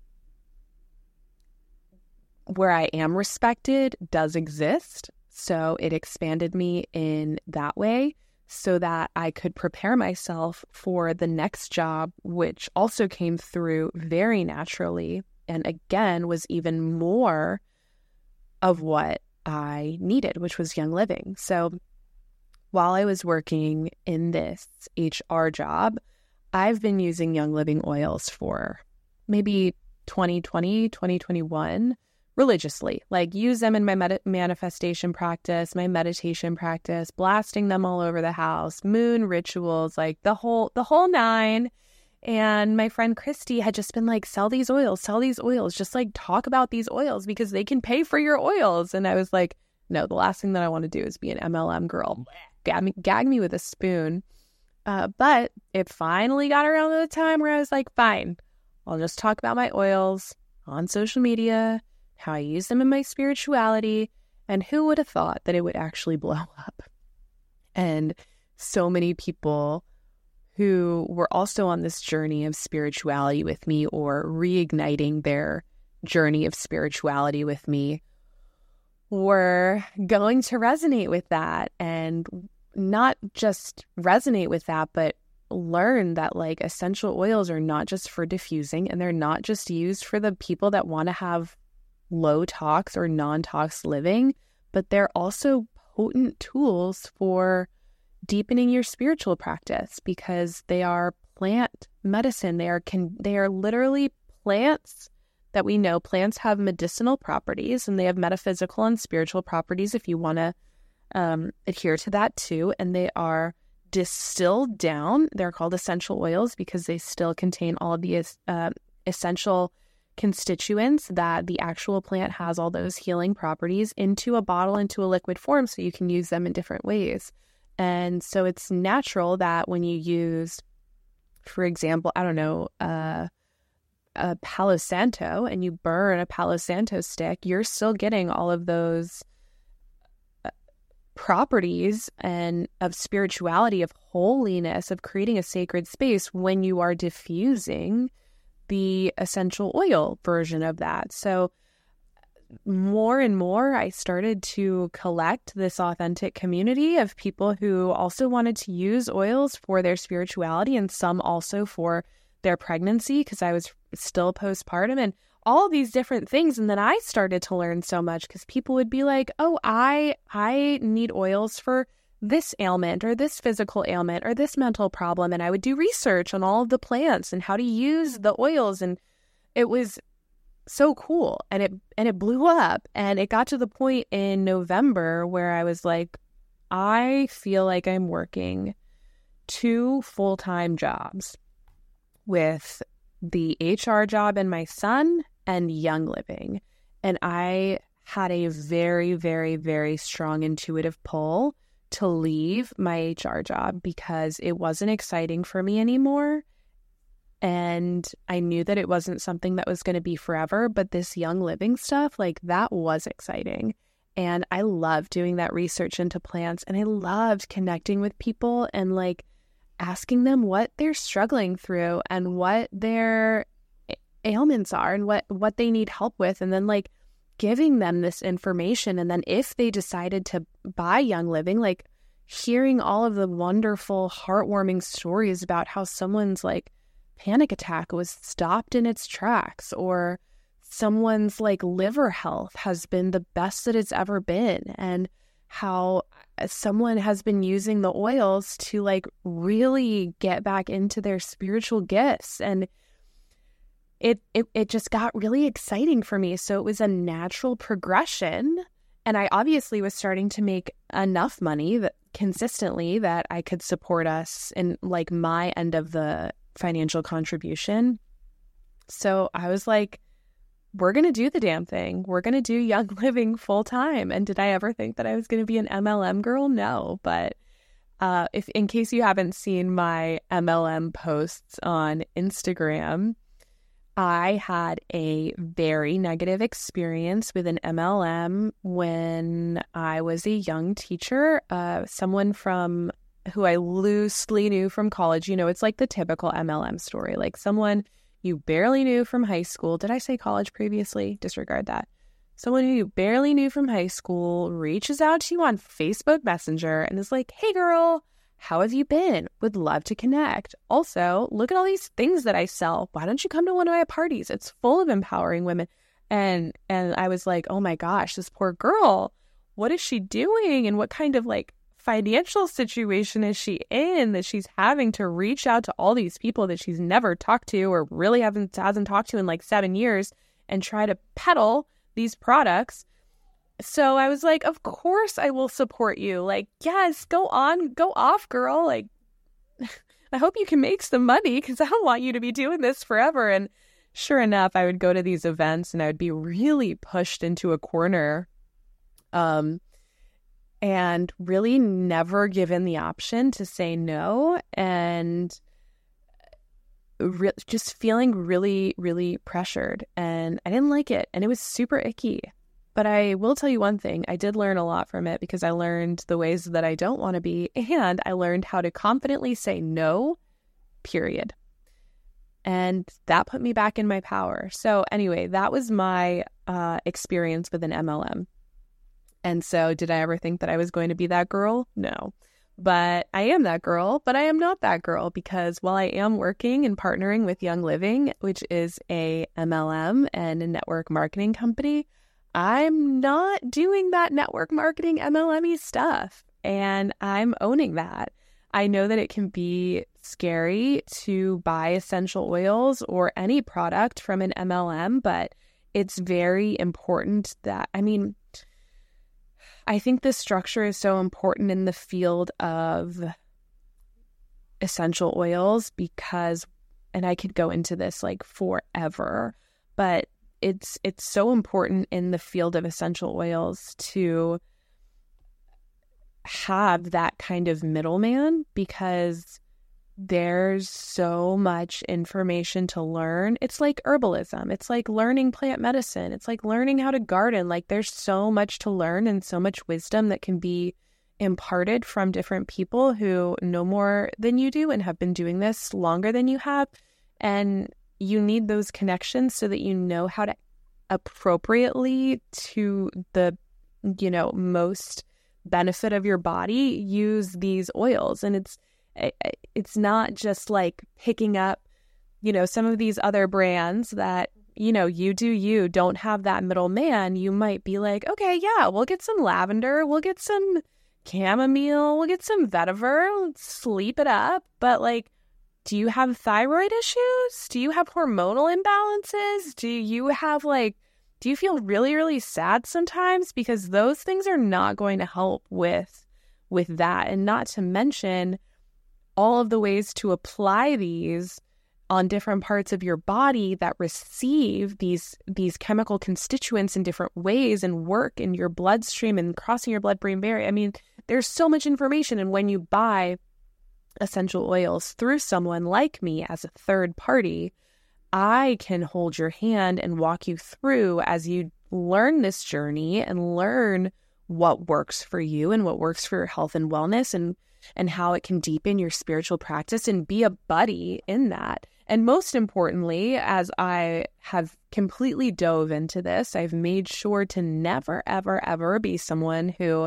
where I am respected does exist. So it expanded me in that way so that I could prepare myself for the next job, which also came through very naturally and again was even more of what I needed, which was Young Living. So while I was working in this H R job, I've been using Young Living oils for maybe twenty twenty, twenty twenty-one religiously, like use them in my med- manifestation practice, my meditation practice, blasting them all over the house, moon rituals, like the whole, the whole nine. And my friend Christy had just been like, sell these oils, sell these oils, just like talk about these oils because they can pay for your oils. And I was like, no, the last thing that I want to do is be an M L M girl. Gag me, gag me with a spoon. Uh, but it finally got around to the time where I was like, fine, I'll just talk about my oils on social media, how I use them in my spirituality, and who would have thought that it would actually blow up? And so many people who were also on this journey of spirituality with me or reigniting their journey of spirituality with me were going to resonate with that, and not just resonate with that, but learn that like essential oils are not just for diffusing, and they're not just used for the people that want to have low tox or non-tox living, but they're also potent tools for deepening your spiritual practice because they are plant medicine. They are can they are literally plants that we know. Plants have medicinal properties and they have metaphysical and spiritual properties if you want to um, adhere to that too. And they are distilled down. They're called essential oils because they still contain all of the uh, essential constituents that the actual plant has, all those healing properties, into a bottle, into a liquid form, so you can use them in different ways. And so it's natural that when you use, for example, I don't know, uh, a Palo Santo, and you burn a Palo Santo stick, you're still getting all of those properties and of spirituality, of holiness, of creating a sacred space when you are diffusing the essential oil version of that. So more and more, I started to collect this authentic community of people who also wanted to use oils for their spirituality, and some also for their pregnancy because I was still postpartum and all these different things. And then I started to learn so much because people would be like, oh, I I need oils for this ailment or this physical ailment or this mental problem. And I would do research on all of the plants and how to use the oils. And it was so cool. And it and it blew up. And it got to the point in November where I was like, I feel like I'm working two full-time jobs with the H R job and my son and Young Living. And I had a very, very, very strong intuitive pull to leave my H R job because it wasn't exciting for me anymore. And I knew that it wasn't something that was going to be forever, but this Young Living stuff, like that was exciting. And I loved doing that research into plants, and I loved connecting with people and like asking them what they're struggling through and what their ailments are and what, what they need help with. And then like giving them this information. And then if they decided to buy Young Living, like hearing all of the wonderful, heartwarming stories about how someone's like panic attack was stopped in its tracks, or someone's like liver health has been the best that it's ever been, and how someone has been using the oils to like really get back into their spiritual gifts. And it, it it just got really exciting for me. So it was a natural progression. And I obviously was starting to make enough money that consistently that I could support us in like my end of the financial contribution. So I was like, we're going to do the damn thing. We're going to do Young Living full time. And did I ever think that I was going to be an M L M girl? No. But uh, if in case you haven't seen my M L M posts on Instagram, I had a very negative experience with an M L M when I was a young teacher. Uh, someone from who I loosely knew from college. You know, it's like the typical M L M story. Like someone you barely knew from high school. Did I say college previously? Disregard that. Someone who you barely knew from high school reaches out to you on Facebook Messenger and is like, hey girl, how have you been? Would love to connect. Also, look at all these things that I sell. Why don't you come to one of my parties? It's full of empowering women. And and I was like, oh my gosh, this poor girl, what is she doing? And what kind of like financial situation is she in that she's having to reach out to all these people that she's never talked to or really haven't hasn't talked to in like seven years and try to peddle these products? So I was like, of course I will support you. Like, yes, go on, go off, girl. Like, I hope you can make some money because I don't want you to be doing this forever. And sure enough, I would go to these events and I would be really pushed into a corner. Um, and really never given the option to say no, and re- just feeling really, really pressured. And I didn't like it, and it was super icky. But I will tell you one thing, I did learn a lot from it because I learned the ways that I don't want to be, and I learned how to confidently say no, period. And that put me back in my power. So anyway, that was my uh, experience with an M L M. And so did I ever think that I was going to be that girl? No. But I am that girl, but I am not that girl because while I am working and partnering with Young Living, which is a M L M and a network marketing company, I'm not doing that network marketing M L M-y stuff. And I'm owning that. I know that it can be scary to buy essential oils or any product from an M L M, but it's very important that, I mean, I think this structure is so important in the field of essential oils because, and I could go into this like forever, but it's it's so important in the field of essential oils to have that kind of middleman because there's so much information to learn. It's like herbalism. It's like learning plant medicine. It's like learning how to garden. Like there's so much to learn and so much wisdom that can be imparted from different people who know more than you do and have been doing this longer than you have. And you need those connections so that you know how to appropriately, to the, you know, most benefit of your body, use these oils. And it's It's not just like picking up you know, some of these other brands that, you know, you do you, don't have that middleman, you might be like, okay, yeah, we'll get some lavender, we'll get some chamomile, we'll get some vetiver, let's sleep it up. But like, do you have thyroid issues? Do you have hormonal imbalances? Do you have like, do you feel really, really sad sometimes? Because those things are not going to help with, with that. And not to mention all of the ways to apply these on different parts of your body that receive these, these chemical constituents in different ways and work in your bloodstream and crossing your blood-brain barrier. I mean, there's so much information. And when you buy essential oils through someone like me as a third party, I can hold your hand and walk you through as you learn this journey and learn what works for you and what works for your health and wellness, and and how it can deepen your spiritual practice and be a buddy in that. And most importantly, as I have completely dove into this, I've made sure to never, ever, ever be someone who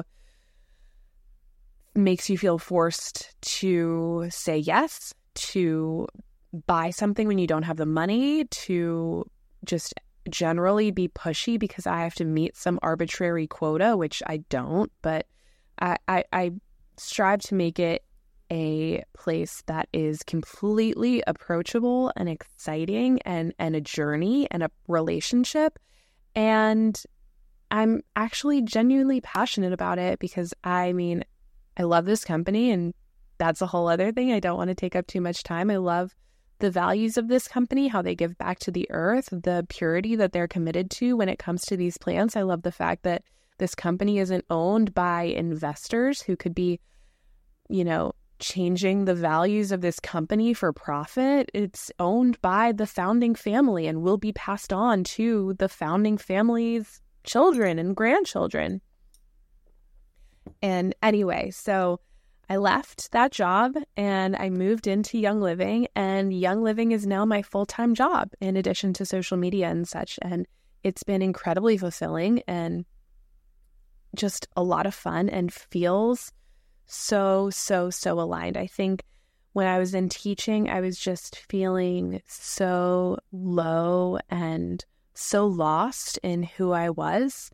makes you feel forced to say yes, to buy something when you don't have the money, to just generally be pushy because I have to meet some arbitrary quota, which I don't, but I, I, I strive to make it a place that is completely approachable and exciting and, and a journey and a relationship. And I'm actually genuinely passionate about it because, I mean, I love this company, and that's a whole other thing. I don't want to take up too much time. I love the values of this company, how they give back to the earth, the purity that they're committed to when it comes to these plants. I love the fact that this company isn't owned by investors who could be, you know, changing the values of this company for profit. It's owned by the founding family and will be passed on to the founding family's children and grandchildren. And anyway, so I left that job and I moved into Young Living, and Young Living is now my full-time job in addition to social media and such. And it's been incredibly fulfilling and just a lot of fun and feels so, so, so aligned. I think when I was in teaching, I was just feeling so low and so lost in who I was.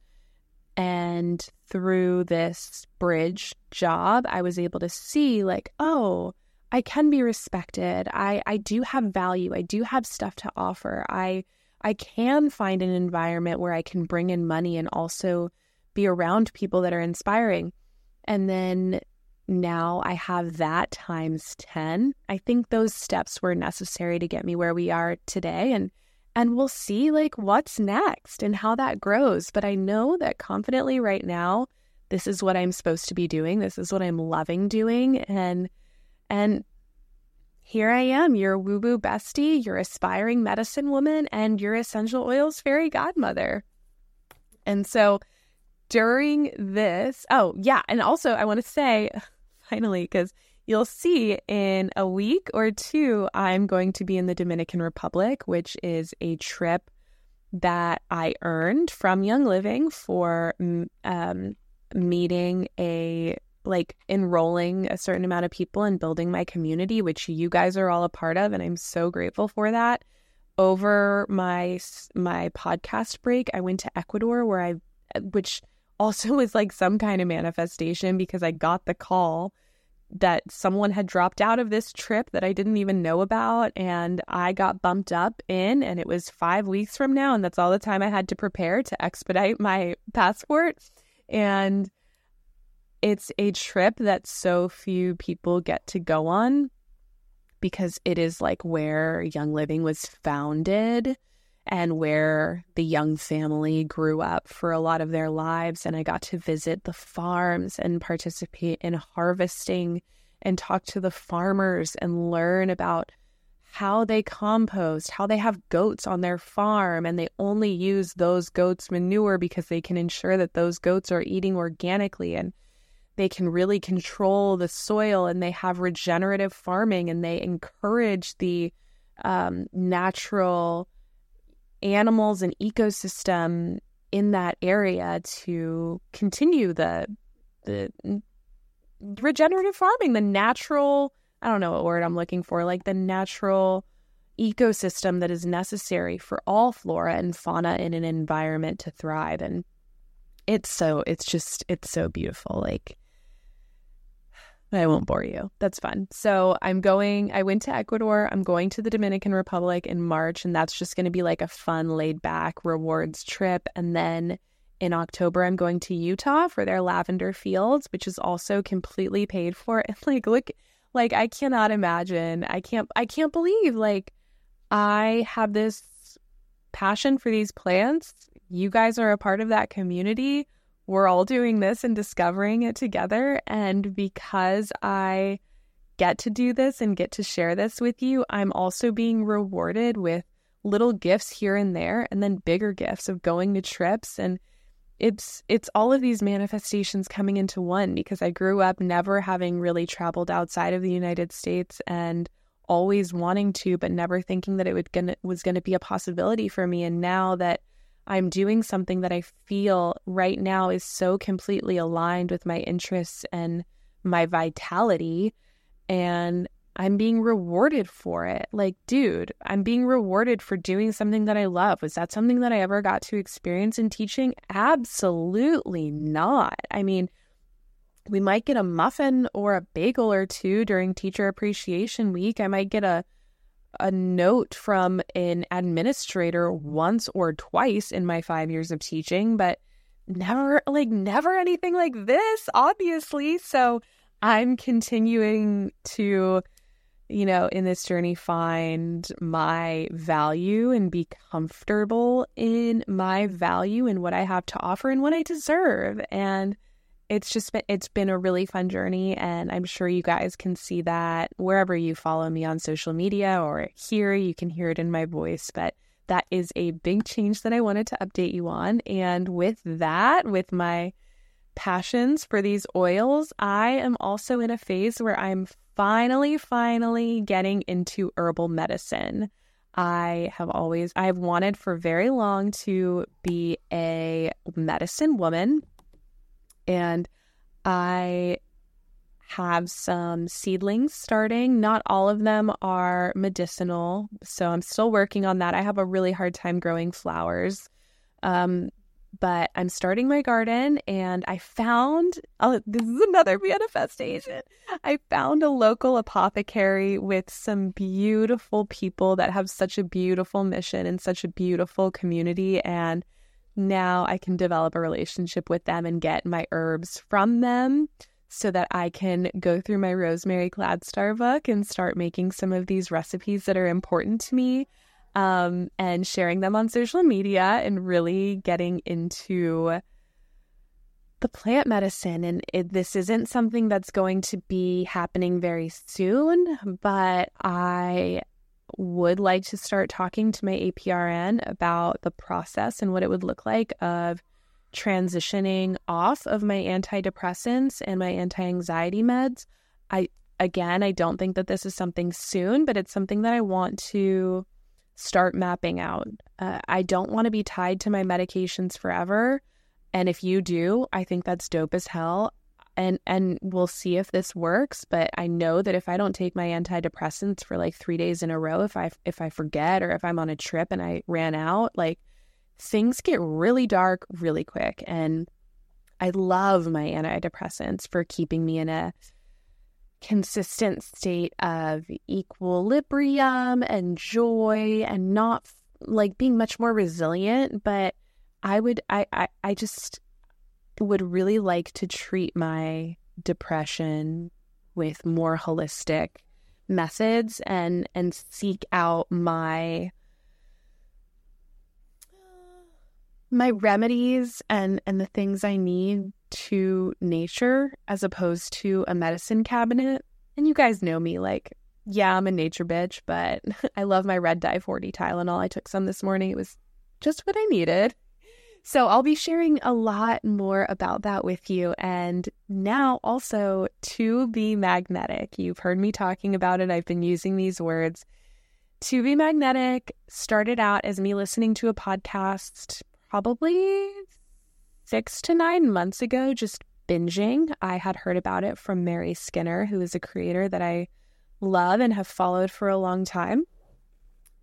And through this bridge job, I was able to see like, oh, I can be respected. I, I do have value. I do have stuff to offer. I I can find an environment where I can bring in money and also be around people that are inspiring. And then now I have that times ten. I think those steps were necessary to get me where we are today. And And we'll see like what's next and how that grows. But I know that confidently right now, this is what I'm supposed to be doing. This is what I'm loving doing. And and here I am, your woo-woo bestie, your aspiring medicine woman, and your essential oils fairy godmother. And so during this, oh yeah, and also I want to say, finally, because you'll see in a week or two, I'm going to be in the Dominican Republic, which is a trip that I earned from Young Living for um, meeting a, like enrolling a certain amount of people and building my community, which you guys are all a part of. And I'm so grateful for that. Over my, my podcast break, I went to Ecuador where I, which also was like some kind of manifestation because I got the call that someone had dropped out of this trip that I didn't even know about, and I got bumped up in, and it was five weeks from now, and that's all the time I had to prepare to expedite my passport. And it's a trip that so few people get to go on because it is like where Young Living was founded and where the Young family grew up for a lot of their lives. And I got to visit the farms and participate in harvesting and talk to the farmers and learn about how they compost, how they have goats on their farm, and they only use those goats' manure because they can ensure that those goats are eating organically, and they can really control the soil, and they have regenerative farming, and they encourage the um, natural animals and ecosystem in that area to continue the the regenerative farming, the natural, I don't know what word I'm looking for, like the natural ecosystem that is necessary for all flora and fauna in an environment to thrive. And it's so, it's just, it's so beautiful. Like, I won't bore you. That's fun. So I'm going, I went to Ecuador. I'm going to the Dominican Republic in March, and that's just going to be like a fun, laid back rewards trip. And then in October, I'm going to Utah for their lavender fields, which is also completely paid for. And like, look, like I cannot imagine. I can't, I can't believe like I have this passion for these plants. You guys are a part of that community. We're all doing this and discovering it together. And because I get to do this and get to share this with you, I'm also being rewarded with little gifts here and there, and then bigger gifts of going to trips. And it's it's all of these manifestations coming into one, because I grew up never having really traveled outside of the United States and always wanting to, but never thinking that it would gonna, was going to be a possibility for me. And now that I'm doing something that I feel right now is so completely aligned with my interests and my vitality, and I'm being rewarded for it. Like, dude, I'm being rewarded for doing something that I love. Was that something that I ever got to experience in teaching? Absolutely not. I mean, we might get a muffin or a bagel or two during Teacher Appreciation Week. I might get a a note from an administrator once or twice in my five years of teaching, but never, like, never anything like this, obviously. So I'm continuing to, you know, in this journey, find my value and be comfortable in my value and what I have to offer and what I deserve. And it's just been, it's been a really fun journey, and I'm sure you guys can see that wherever you follow me on social media or here, you can hear it in my voice. But that is a big change that I wanted to update you on. And with that, with my passions for these oils, I am also in a phase where I'm finally, finally getting into herbal medicine. I have always, I've wanted for very long to be a medicine woman. And I have some seedlings starting. Not all of them are medicinal, so I'm still working on that. I have a really hard time growing flowers, um, but I'm starting my garden, and I found, oh, this is another manifestation. I found a local apothecary with some beautiful people that have such a beautiful mission and such a beautiful community, and now I can develop a relationship with them and get my herbs from them so that I can go through my Rosemary Gladstar book and start making some of these recipes that are important to me, um, and sharing them on social media and really getting into the plant medicine. And it, this isn't something that's going to be happening very soon, but I would like to start talking to my A P R N about the process and what it would look like of transitioning off of my antidepressants and my anti-anxiety meds. I, again, I don't think that this is something soon, but it's something that I want to start mapping out. Uh, I don't want to be tied to my medications forever. And if you do, I think that's dope as hell. And and we'll see if this works, but I know that if I don't take my antidepressants for like three days in a row, if I if I forget or if I'm on a trip and I ran out, like things get really dark really quick. And I love my antidepressants for keeping me in a consistent state of equilibrium and joy and not like being much more resilient. But I would I I, I just would really like to treat my depression with more holistic methods and and seek out my my remedies and and the things I need to nature as opposed to a medicine cabinet. And you guys know me, like, yeah, I'm a nature bitch, but I love my red dye forty Tylenol. I took some this morning. It was just what I needed. So I'll be sharing a lot more about that with you. And now also to be magnetic. You've heard me talking about it. I've been using these words. To be magnetic started out as me listening to a podcast probably six to nine months ago, just binging. I had heard about it from Mary Skinner, who is a creator that I love and have followed for a long time.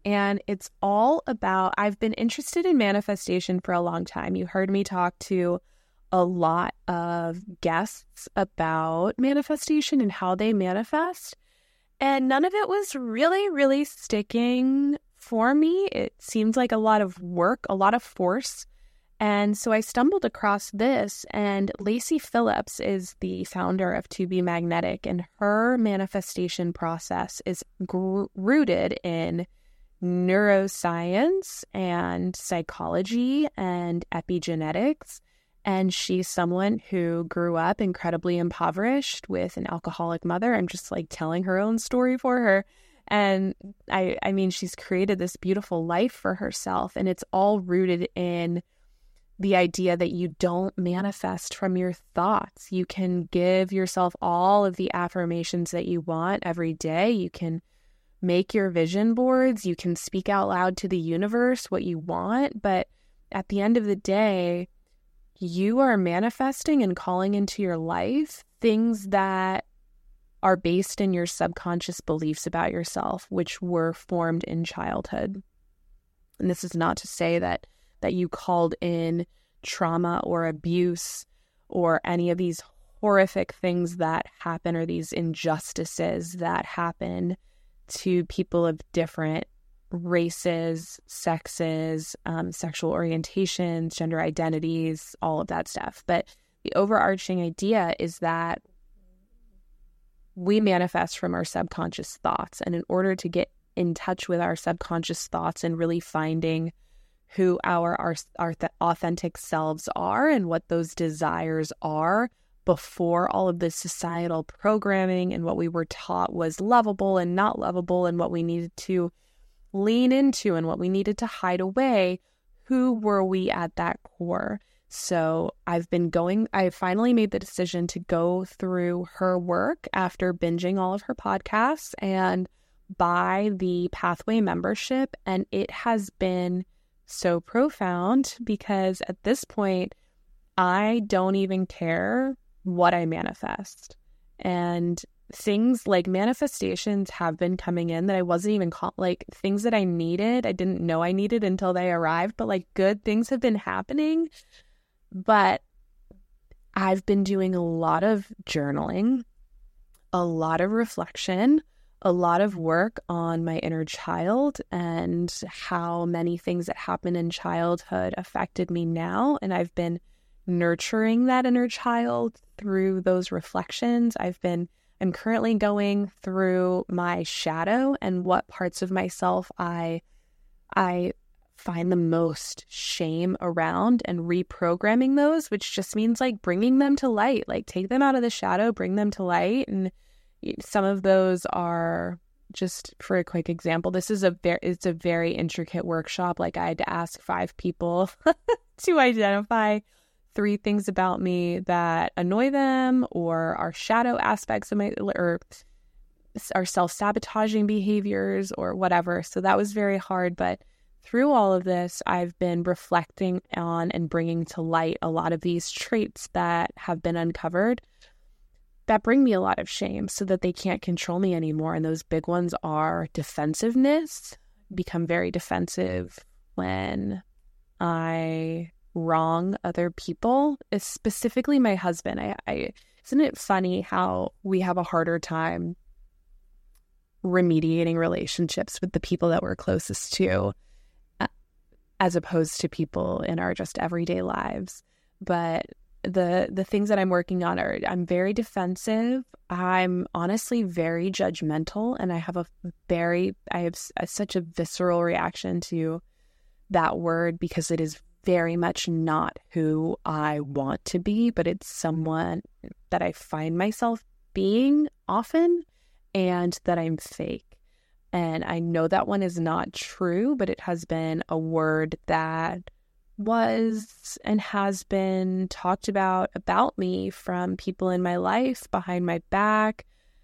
And it's all about, I've been interested in manifestation for a long time. You heard me talk to a lot of guests about manifestation and how they manifest. And none of it was really, really sticking for me. It seemed like a lot of work, a lot of force. And so I stumbled across this, and Lacy Phillips is the founder of To Be Magnetic, and her manifestation process is gr- rooted in neuroscience and psychology and epigenetics. And she's someone who grew up incredibly impoverished with an alcoholic mother. I'm just like telling her own story for her. And I, I mean, she's created this beautiful life for herself, and it's all rooted in the idea that you don't manifest from your thoughts. You can give yourself all of the affirmations that you want every day. You can make your vision boards. You can speak out loud to the universe what you want. But at the end of the day, you are manifesting and calling into your life things that are based in your subconscious beliefs about yourself, which were formed in childhood. And this is not to say that that you called in trauma or abuse or any of these horrific things that happen, or these injustices that happen to people of different races, sexes, um, sexual orientations, gender identities, all of that stuff. But the overarching idea is that we manifest from our subconscious thoughts. And in order to get in touch with our subconscious thoughts and really finding who our, our, our th- authentic selves are and what those desires are before all of this societal programming and what we were taught was lovable and not lovable, and what we needed to lean into and what we needed to hide away, who were we at that core? So I've been going, I finally made the decision to go through her work after binging all of her podcasts and buy the Pathway membership. And it has been so profound, because at this point, I don't even care what I manifest. And things like manifestations have been coming in that I wasn't even call- like things that I needed. I didn't know I needed until they arrived, but like good things have been happening. But I've been doing a lot of journaling, a lot of reflection, a lot of work on my inner child and how many things that happened in childhood affected me now. And I've been nurturing that inner child through those reflections. I've been, I'm currently going through my shadow and what parts of myself I, I find the most shame around, and reprogramming those, which just means like bringing them to light, like take them out of the shadow, bring them to light. And some of those are, just for a quick example, this is a very, it's a very intricate workshop. Like I had to ask five people to identify three things about me that annoy them or are shadow aspects of my, or are self-sabotaging behaviors or whatever. So that was very hard. But through all of this, I've been reflecting on and bringing to light a lot of these traits that have been uncovered that bring me a lot of shame, so that they can't control me anymore. And those big ones are defensiveness, become very defensive when I wrong other people, specifically my husband. I, I isn't it funny how we have a harder time remediating relationships with the people that we're closest to, as opposed to people in our just everyday lives. But the the things that I'm working on are, I'm very defensive. I'm honestly very judgmental, and I have a very, I have a, such a visceral reaction to that word, because it is very much not who I want to be, but it's someone that I find myself being often, and that I'm fake. And I know that one is not true, but it has been a word that was and has been talked about about me from people in my life, behind my back,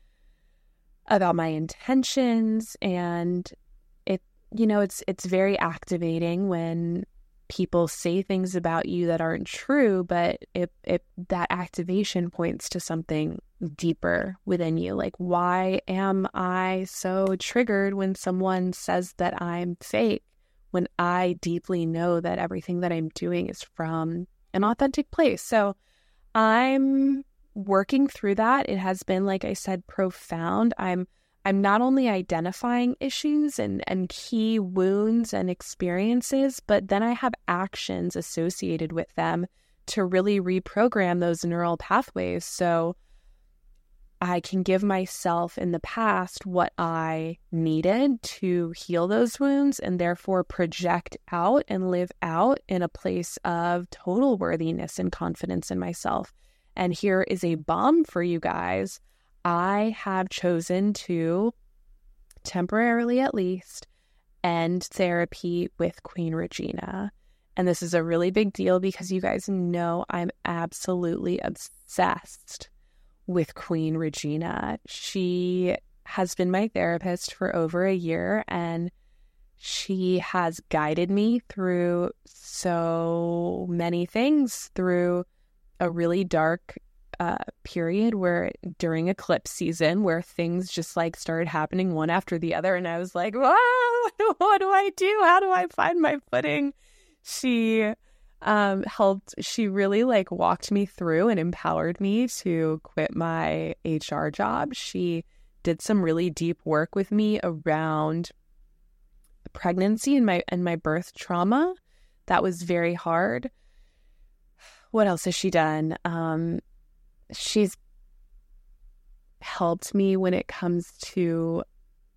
about my intentions. And it, you know, it's it's very activating when people say things about you that aren't true, but it, it that activation points to something deeper within you. Like, why am I so triggered when someone says that I'm fake, when I deeply know that everything that I'm doing is from an authentic place? So I'm working through that. It has been, like I said, profound. I'm I'm not only identifying issues and, and key wounds and experiences, but then I have actions associated with them to really reprogram those neural pathways so I can give myself in the past what I needed to heal those wounds and therefore project out and live out in a place of total worthiness and confidence in myself. And here is a bomb for you guys. I have chosen to, temporarily at least, end therapy with Queen Regina. And this is a really big deal because you guys know I'm absolutely obsessed with Queen Regina. She has been my therapist for over a year, and she has guided me through so many things, through a really dark uh, period where during eclipse season where things just like started happening one after the other. And I was like, wow, what do I do? How do I find my footing? She um, helped, she really like walked me through and empowered me to quit my H R job. She did some really deep work with me around pregnancy and my, and my birth trauma. That was very hard. What else has she done? Um, she's helped me when it comes to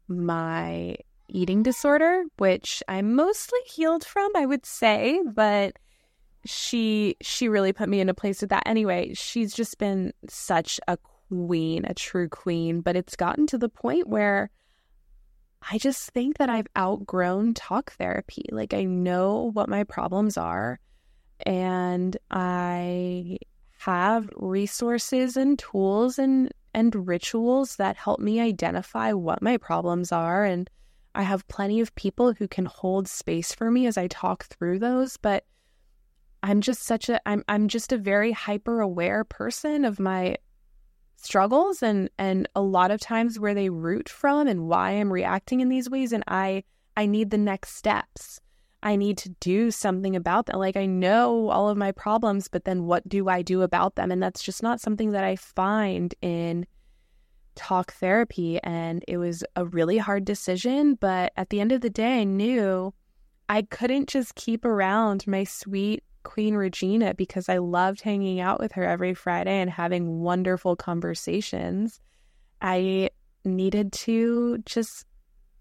my eating disorder, which I'm mostly healed from, I would say, but she she really put me in a place with that. Anyway, she's just been such a queen, a true queen, but it's gotten to the point where I just think that I've outgrown talk therapy. Like, I know what my problems are, and I have resources and tools and, and rituals that help me identify what my problems are. And I have plenty of people who can hold space for me as I talk through those. But I'm just such a, I'm, I'm just a very hyper aware person of my struggles and, and a lot of times where they root from and why I'm reacting in these ways. And I, I need the next steps. I need to do something about that. Like, I know all of my problems, but then what do I do about them? And that's just not something that I find in talk therapy. And it was a really hard decision. But at the end of the day, I knew I couldn't just keep around my sweet Queen Regina because I loved hanging out with her every Friday and having wonderful conversations. I needed to just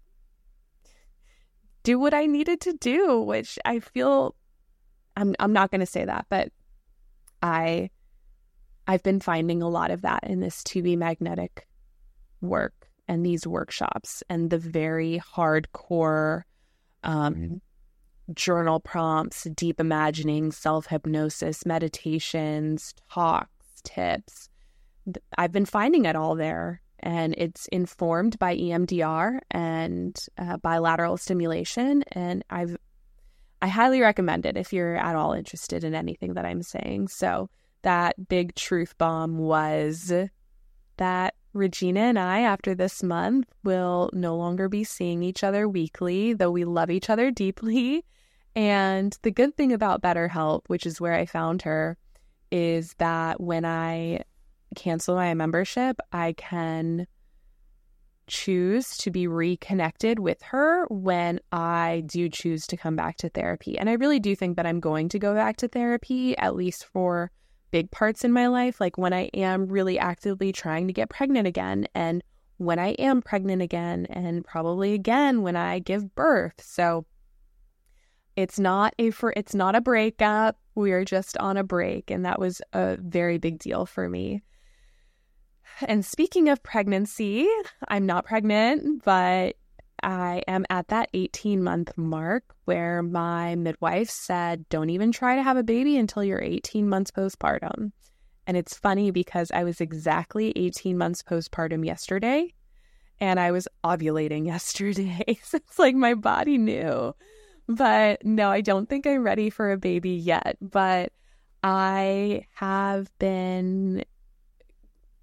do what I needed to do, which I feel I'm I'm not going to say that, but I I've been finding a lot of that in this To Be Magnetic work and these workshops and the very hardcore um, journal prompts, deep imagining, self-hypnosis, meditations, talks, tips. I've been finding it all there. And it's informed by E M D R and uh, bilateral stimulation. And I've, I highly recommend it if you're at all interested in anything that I'm saying. So that big truth bomb was that Regina and I, after this month, will no longer be seeing each other weekly, though we love each other deeply. And the good thing about BetterHelp, which is where I found her, is that when I cancel my membership, I can choose to be reconnected with her when I do choose to come back to therapy. And I really do think that I'm going to go back to therapy, at least for big parts in my life, like when I am really actively trying to get pregnant again, and when I am pregnant again, and probably again when I give birth. So it's not a for it's not a breakup. We're just on a break, and that was a very big deal for me. And speaking of pregnancy, I'm not pregnant, but I am at that eighteen-month mark where my midwife said, don't even try to have a baby until you're eighteen months postpartum. And it's funny because I was exactly eighteen months postpartum yesterday, and I was ovulating yesterday. So it's like my body knew. But no, I don't think I'm ready for a baby yet. But I have been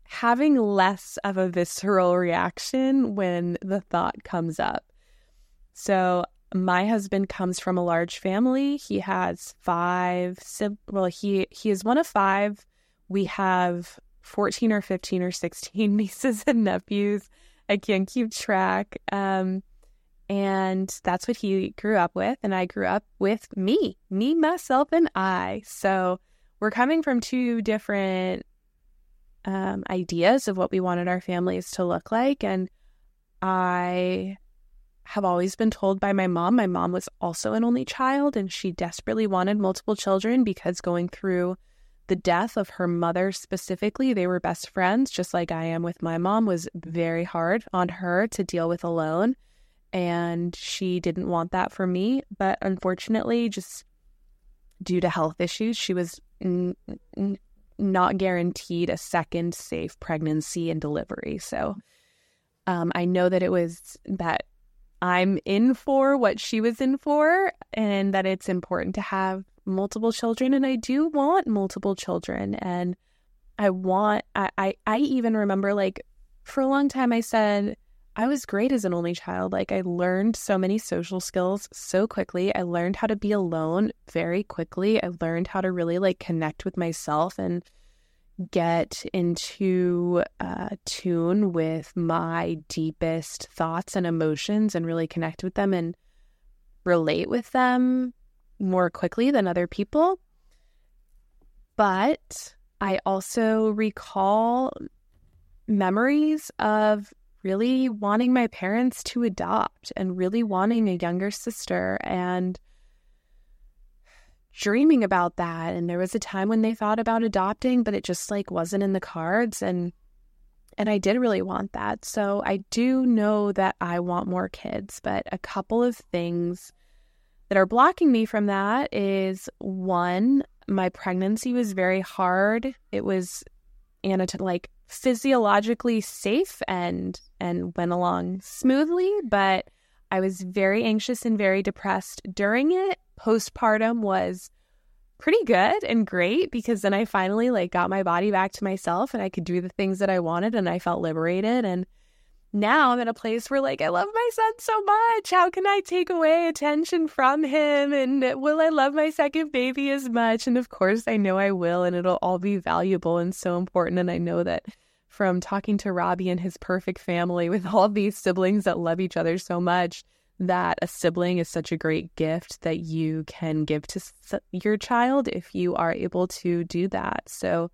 having less of a visceral reaction when the thought comes up. So my husband comes from a large family. He has five, well, he, he is one of five. We have fourteen or fifteen or sixteen nieces and nephews. I can't keep track. Um, and that's what he grew up with. And I grew up with me, me, myself, and I. So we're coming from two different um, ideas of what we wanted our families to look like. And I have always been told by my mom, my mom was also an only child, and she desperately wanted multiple children because going through the death of her mother specifically, they were best friends, just like I am with my mom, was very hard on her to deal with alone. And she didn't want that for me. But unfortunately, just due to health issues, she was n- n- not guaranteed a second safe pregnancy and delivery. So um, I know that it was that I'm in for what she was in for, and that it's important to have multiple children. And I do want multiple children. And I want, I, I, I even remember, like, for a long time I said I was great as an only child. Like, I learned so many social skills so quickly. I learned how to be alone very quickly. I learned how to really, like, connect with myself and get into uh, tune with my deepest thoughts and emotions and really connect with them and relate with them more quickly than other people. But I also recall memories of really wanting my parents to adopt and really wanting a younger sister and dreaming about that. And there was a time when they thought about adopting, but it just like wasn't in the cards. And and I did really want that. So I do know that I want more kids, but a couple of things that are blocking me from that is, one, my pregnancy was very hard. It was anat- like physiologically safe and and went along smoothly, but I was very anxious and very depressed during it. Postpartum was pretty good and great because then I finally like got my body back to myself and I could do the things that I wanted and I felt liberated. And now I'm in a place where, like, I love my son so much. How can I take away attention from him? And will I love my second baby as much? And of course I know I will, and it'll all be valuable and so important. And I know that from talking to Robbie and his perfect family with all these siblings that love each other so much, that a sibling is such a great gift that you can give to s- your child if you are able to do that. So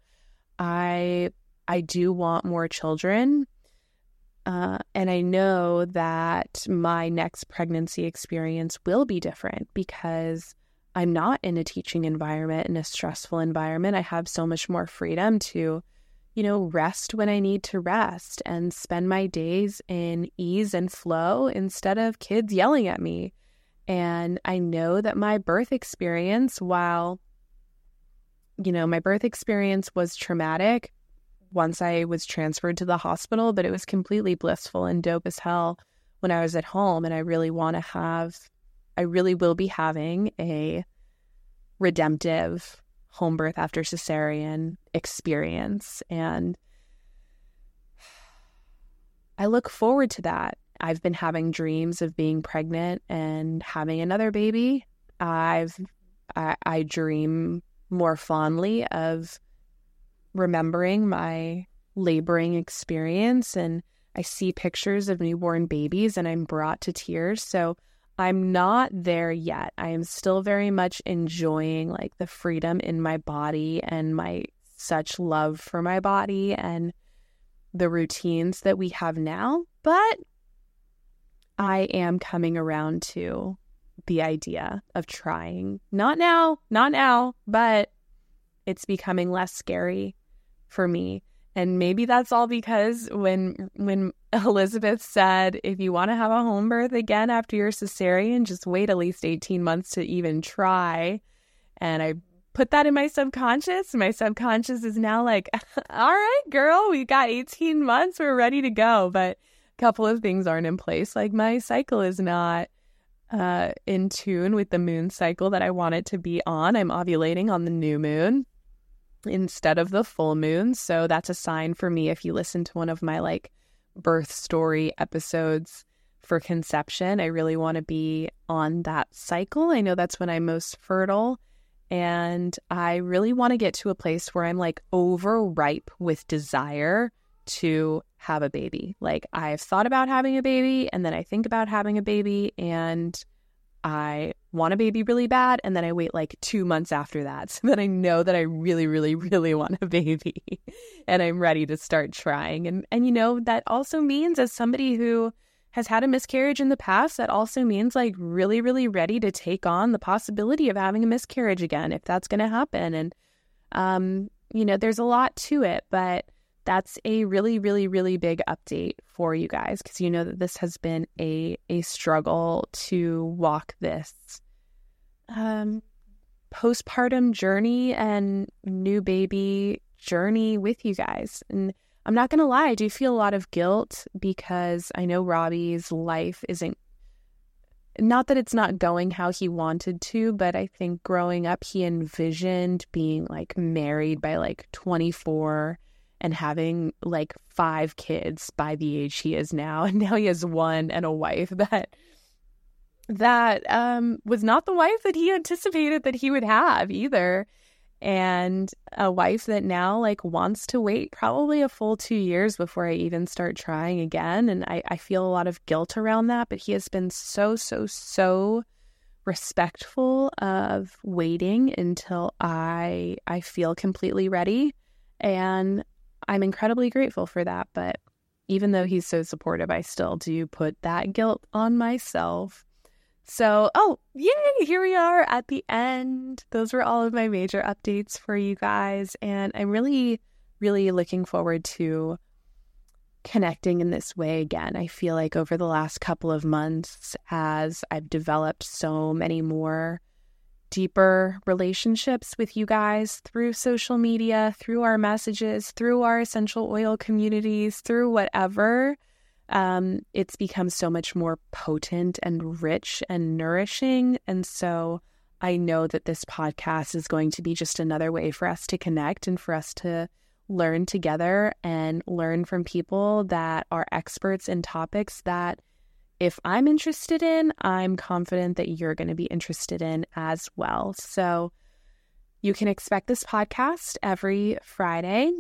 I I do want more children. Uh, and I know that my next pregnancy experience will be different because I'm not in a teaching environment, in a stressful environment. I have so much more freedom to, you know, rest when I need to rest and spend my days in ease and flow instead of kids yelling at me. And I know that my birth experience, while, you know, my birth experience was traumatic once I was transferred to the hospital, but it was completely blissful and dope as hell when I was at home. And I really want to have, I really will be having a redemptive home birth after cesarean experience. And I look forward to that. I've been having dreams of being pregnant and having another baby. I've, I, I dream more fondly of remembering my laboring experience, and I see pictures of newborn babies and I'm brought to tears. So I'm not there yet. I am still very much enjoying like the freedom in my body and my such love for my body and the routines that we have now. But I am coming around to the idea of trying. Not now, not now, but it's becoming less scary for me. And maybe that's all because when when Elizabeth said, if you want to have a home birth again after your cesarean, just wait at least eighteen months to even try. And I put that in my subconscious. My subconscious is now like, all right, girl, we got eighteen months. We're ready to go. But a couple of things aren't in place. Like my cycle is not uh, in tune with the moon cycle that I want it to be on. I'm ovulating on the new moon. instead of the full moon. So that's a sign for me. If you listen to one of my like birth story episodes for conception, I really want to be on that cycle. I know that's when I'm most fertile. And I really want to get to a place where I'm like overripe with desire to have a baby. Like I've thought about having a baby, and then I think about having a baby, and I want a baby really bad, and then I wait like two months after that. So that I know that I really, really, really want a baby and I'm ready to start trying. And, and you know, that also means, as somebody who has had a miscarriage in the past, that also means like really, really ready to take on the possibility of having a miscarriage again, if that's going to happen. And, um, you know, there's a lot to it, but that's a really, really, really big update for you guys, because you know that this has been a a struggle to walk this um, postpartum journey and new baby journey with you guys. And I'm not going to lie, I do feel a lot of guilt, because I know Robbie's life isn't, not that it's not going how he wanted to, but I think growing up, he envisioned being like married by like twenty-four and having like five kids by the age he is now. And now he has one and a wife that that um, was not the wife that he anticipated that he would have either. And a wife that now like wants to wait probably a full two years before I even start trying again. And I, I feel a lot of guilt around that, but he has been so, so, so respectful of waiting until I I feel completely ready. And I'm incredibly grateful for that. But even though he's so supportive, I still do put that guilt on myself. So, oh, yay, here we are at the end. Those were all of my major updates for you guys. And I'm really, really looking forward to connecting in this way again. I feel like over the last couple of months, as I've developed so many more deeper relationships with you guys through social media, through our messages, through our essential oil communities, through whatever, um, it's become so much more potent and rich and nourishing. And so I know that this podcast is going to be just another way for us to connect and for us to learn together and learn from people that are experts in topics that, if I'm interested in, I'm confident that you're going to be interested in as well. So you can expect this podcast every Friday.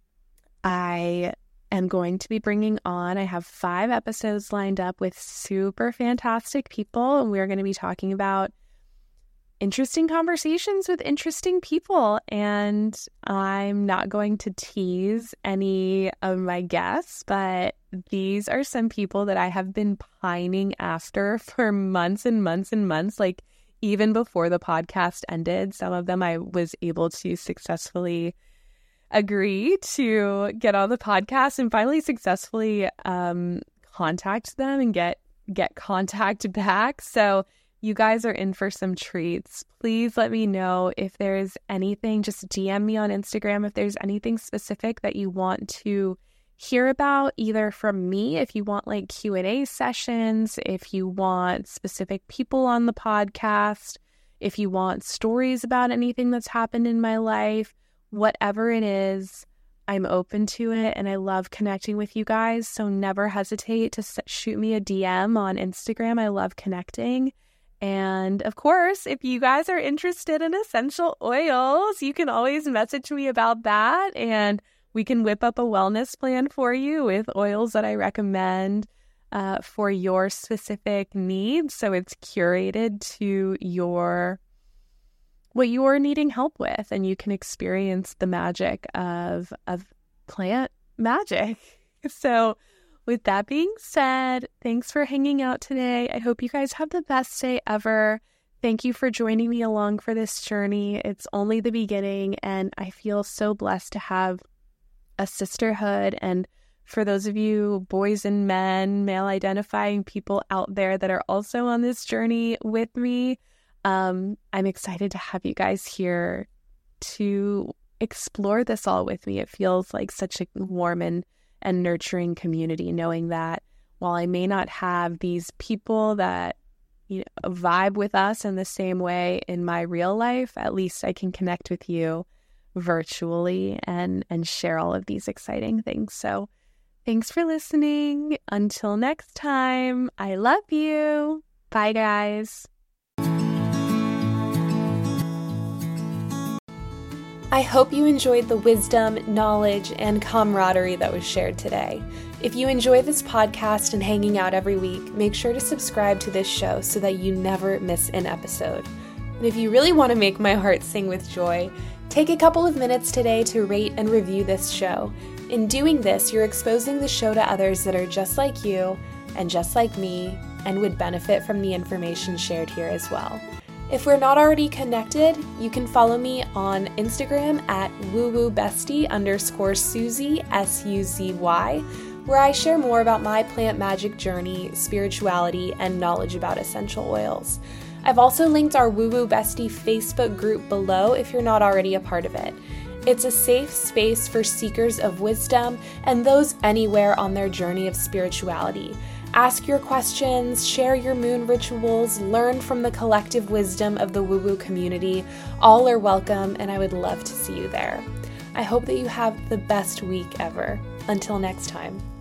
I am going to be bringing on, I have five episodes lined up with super fantastic people, and we're going to be talking about interesting conversations with interesting people. And I'm not going to tease any of my guests, but these are some people that I have been pining after for months and months and months, like even before the podcast ended. Some of them I was able to successfully agree to get on the podcast and finally successfully um, contact them and get get contact back. So you guys are in for some treats. Please let me know if there's anything. Just D M me on Instagram if there's anything specific that you want to hear about, either from me, if you want like Q and A sessions, if you want specific people on the podcast, if you want stories about anything that's happened in my life, whatever it is, I'm open to it, and I love connecting with you guys. So never hesitate to shoot me a D M on Instagram. I love connecting. And of course, if you guys are interested in essential oils, you can always message me about that, and we can whip up a wellness plan for you with oils that I recommend uh, for your specific needs. So it's curated to your what you're needing help with, and you can experience the magic of of plant magic. So with that being said, thanks for hanging out today. I hope you guys have the best day ever. Thank you for joining me along for this journey. It's only the beginning, and I feel so blessed to have a sisterhood. And for those of you boys and men, male identifying people out there that are also on this journey with me, um, I'm excited to have you guys here to explore this all with me. It feels like such a warm and and nurturing community, knowing that while I may not have these people that, you know, vibe with us in the same way in my real life, at least I can connect with you virtually and, and share all of these exciting things. So thanks for listening. Until next time, I love you. Bye, guys. I hope you enjoyed the wisdom, knowledge, and camaraderie that was shared today. If you enjoy this podcast and hanging out every week, make sure to subscribe to this show so that you never miss an episode. And if you really want to make my heart sing with joy, take a couple of minutes today to rate and review this show. In doing this, you're exposing the show to others that are just like you and just like me and would benefit from the information shared here as well. If we're not already connected, you can follow me on Instagram at woowoobestie underscore Suzy, S U Z Y, where I share more about my plant magic journey, spirituality, and knowledge about essential oils. I've also linked our Woo Woo Bestie Facebook group below if you're not already a part of it. It's a safe space for seekers of wisdom and those anywhere on their journey of spirituality. Ask your questions, share your moon rituals, learn from the collective wisdom of the woo-woo community. All are welcome, and I would love to see you there. I hope that you have the best week ever. Until next time.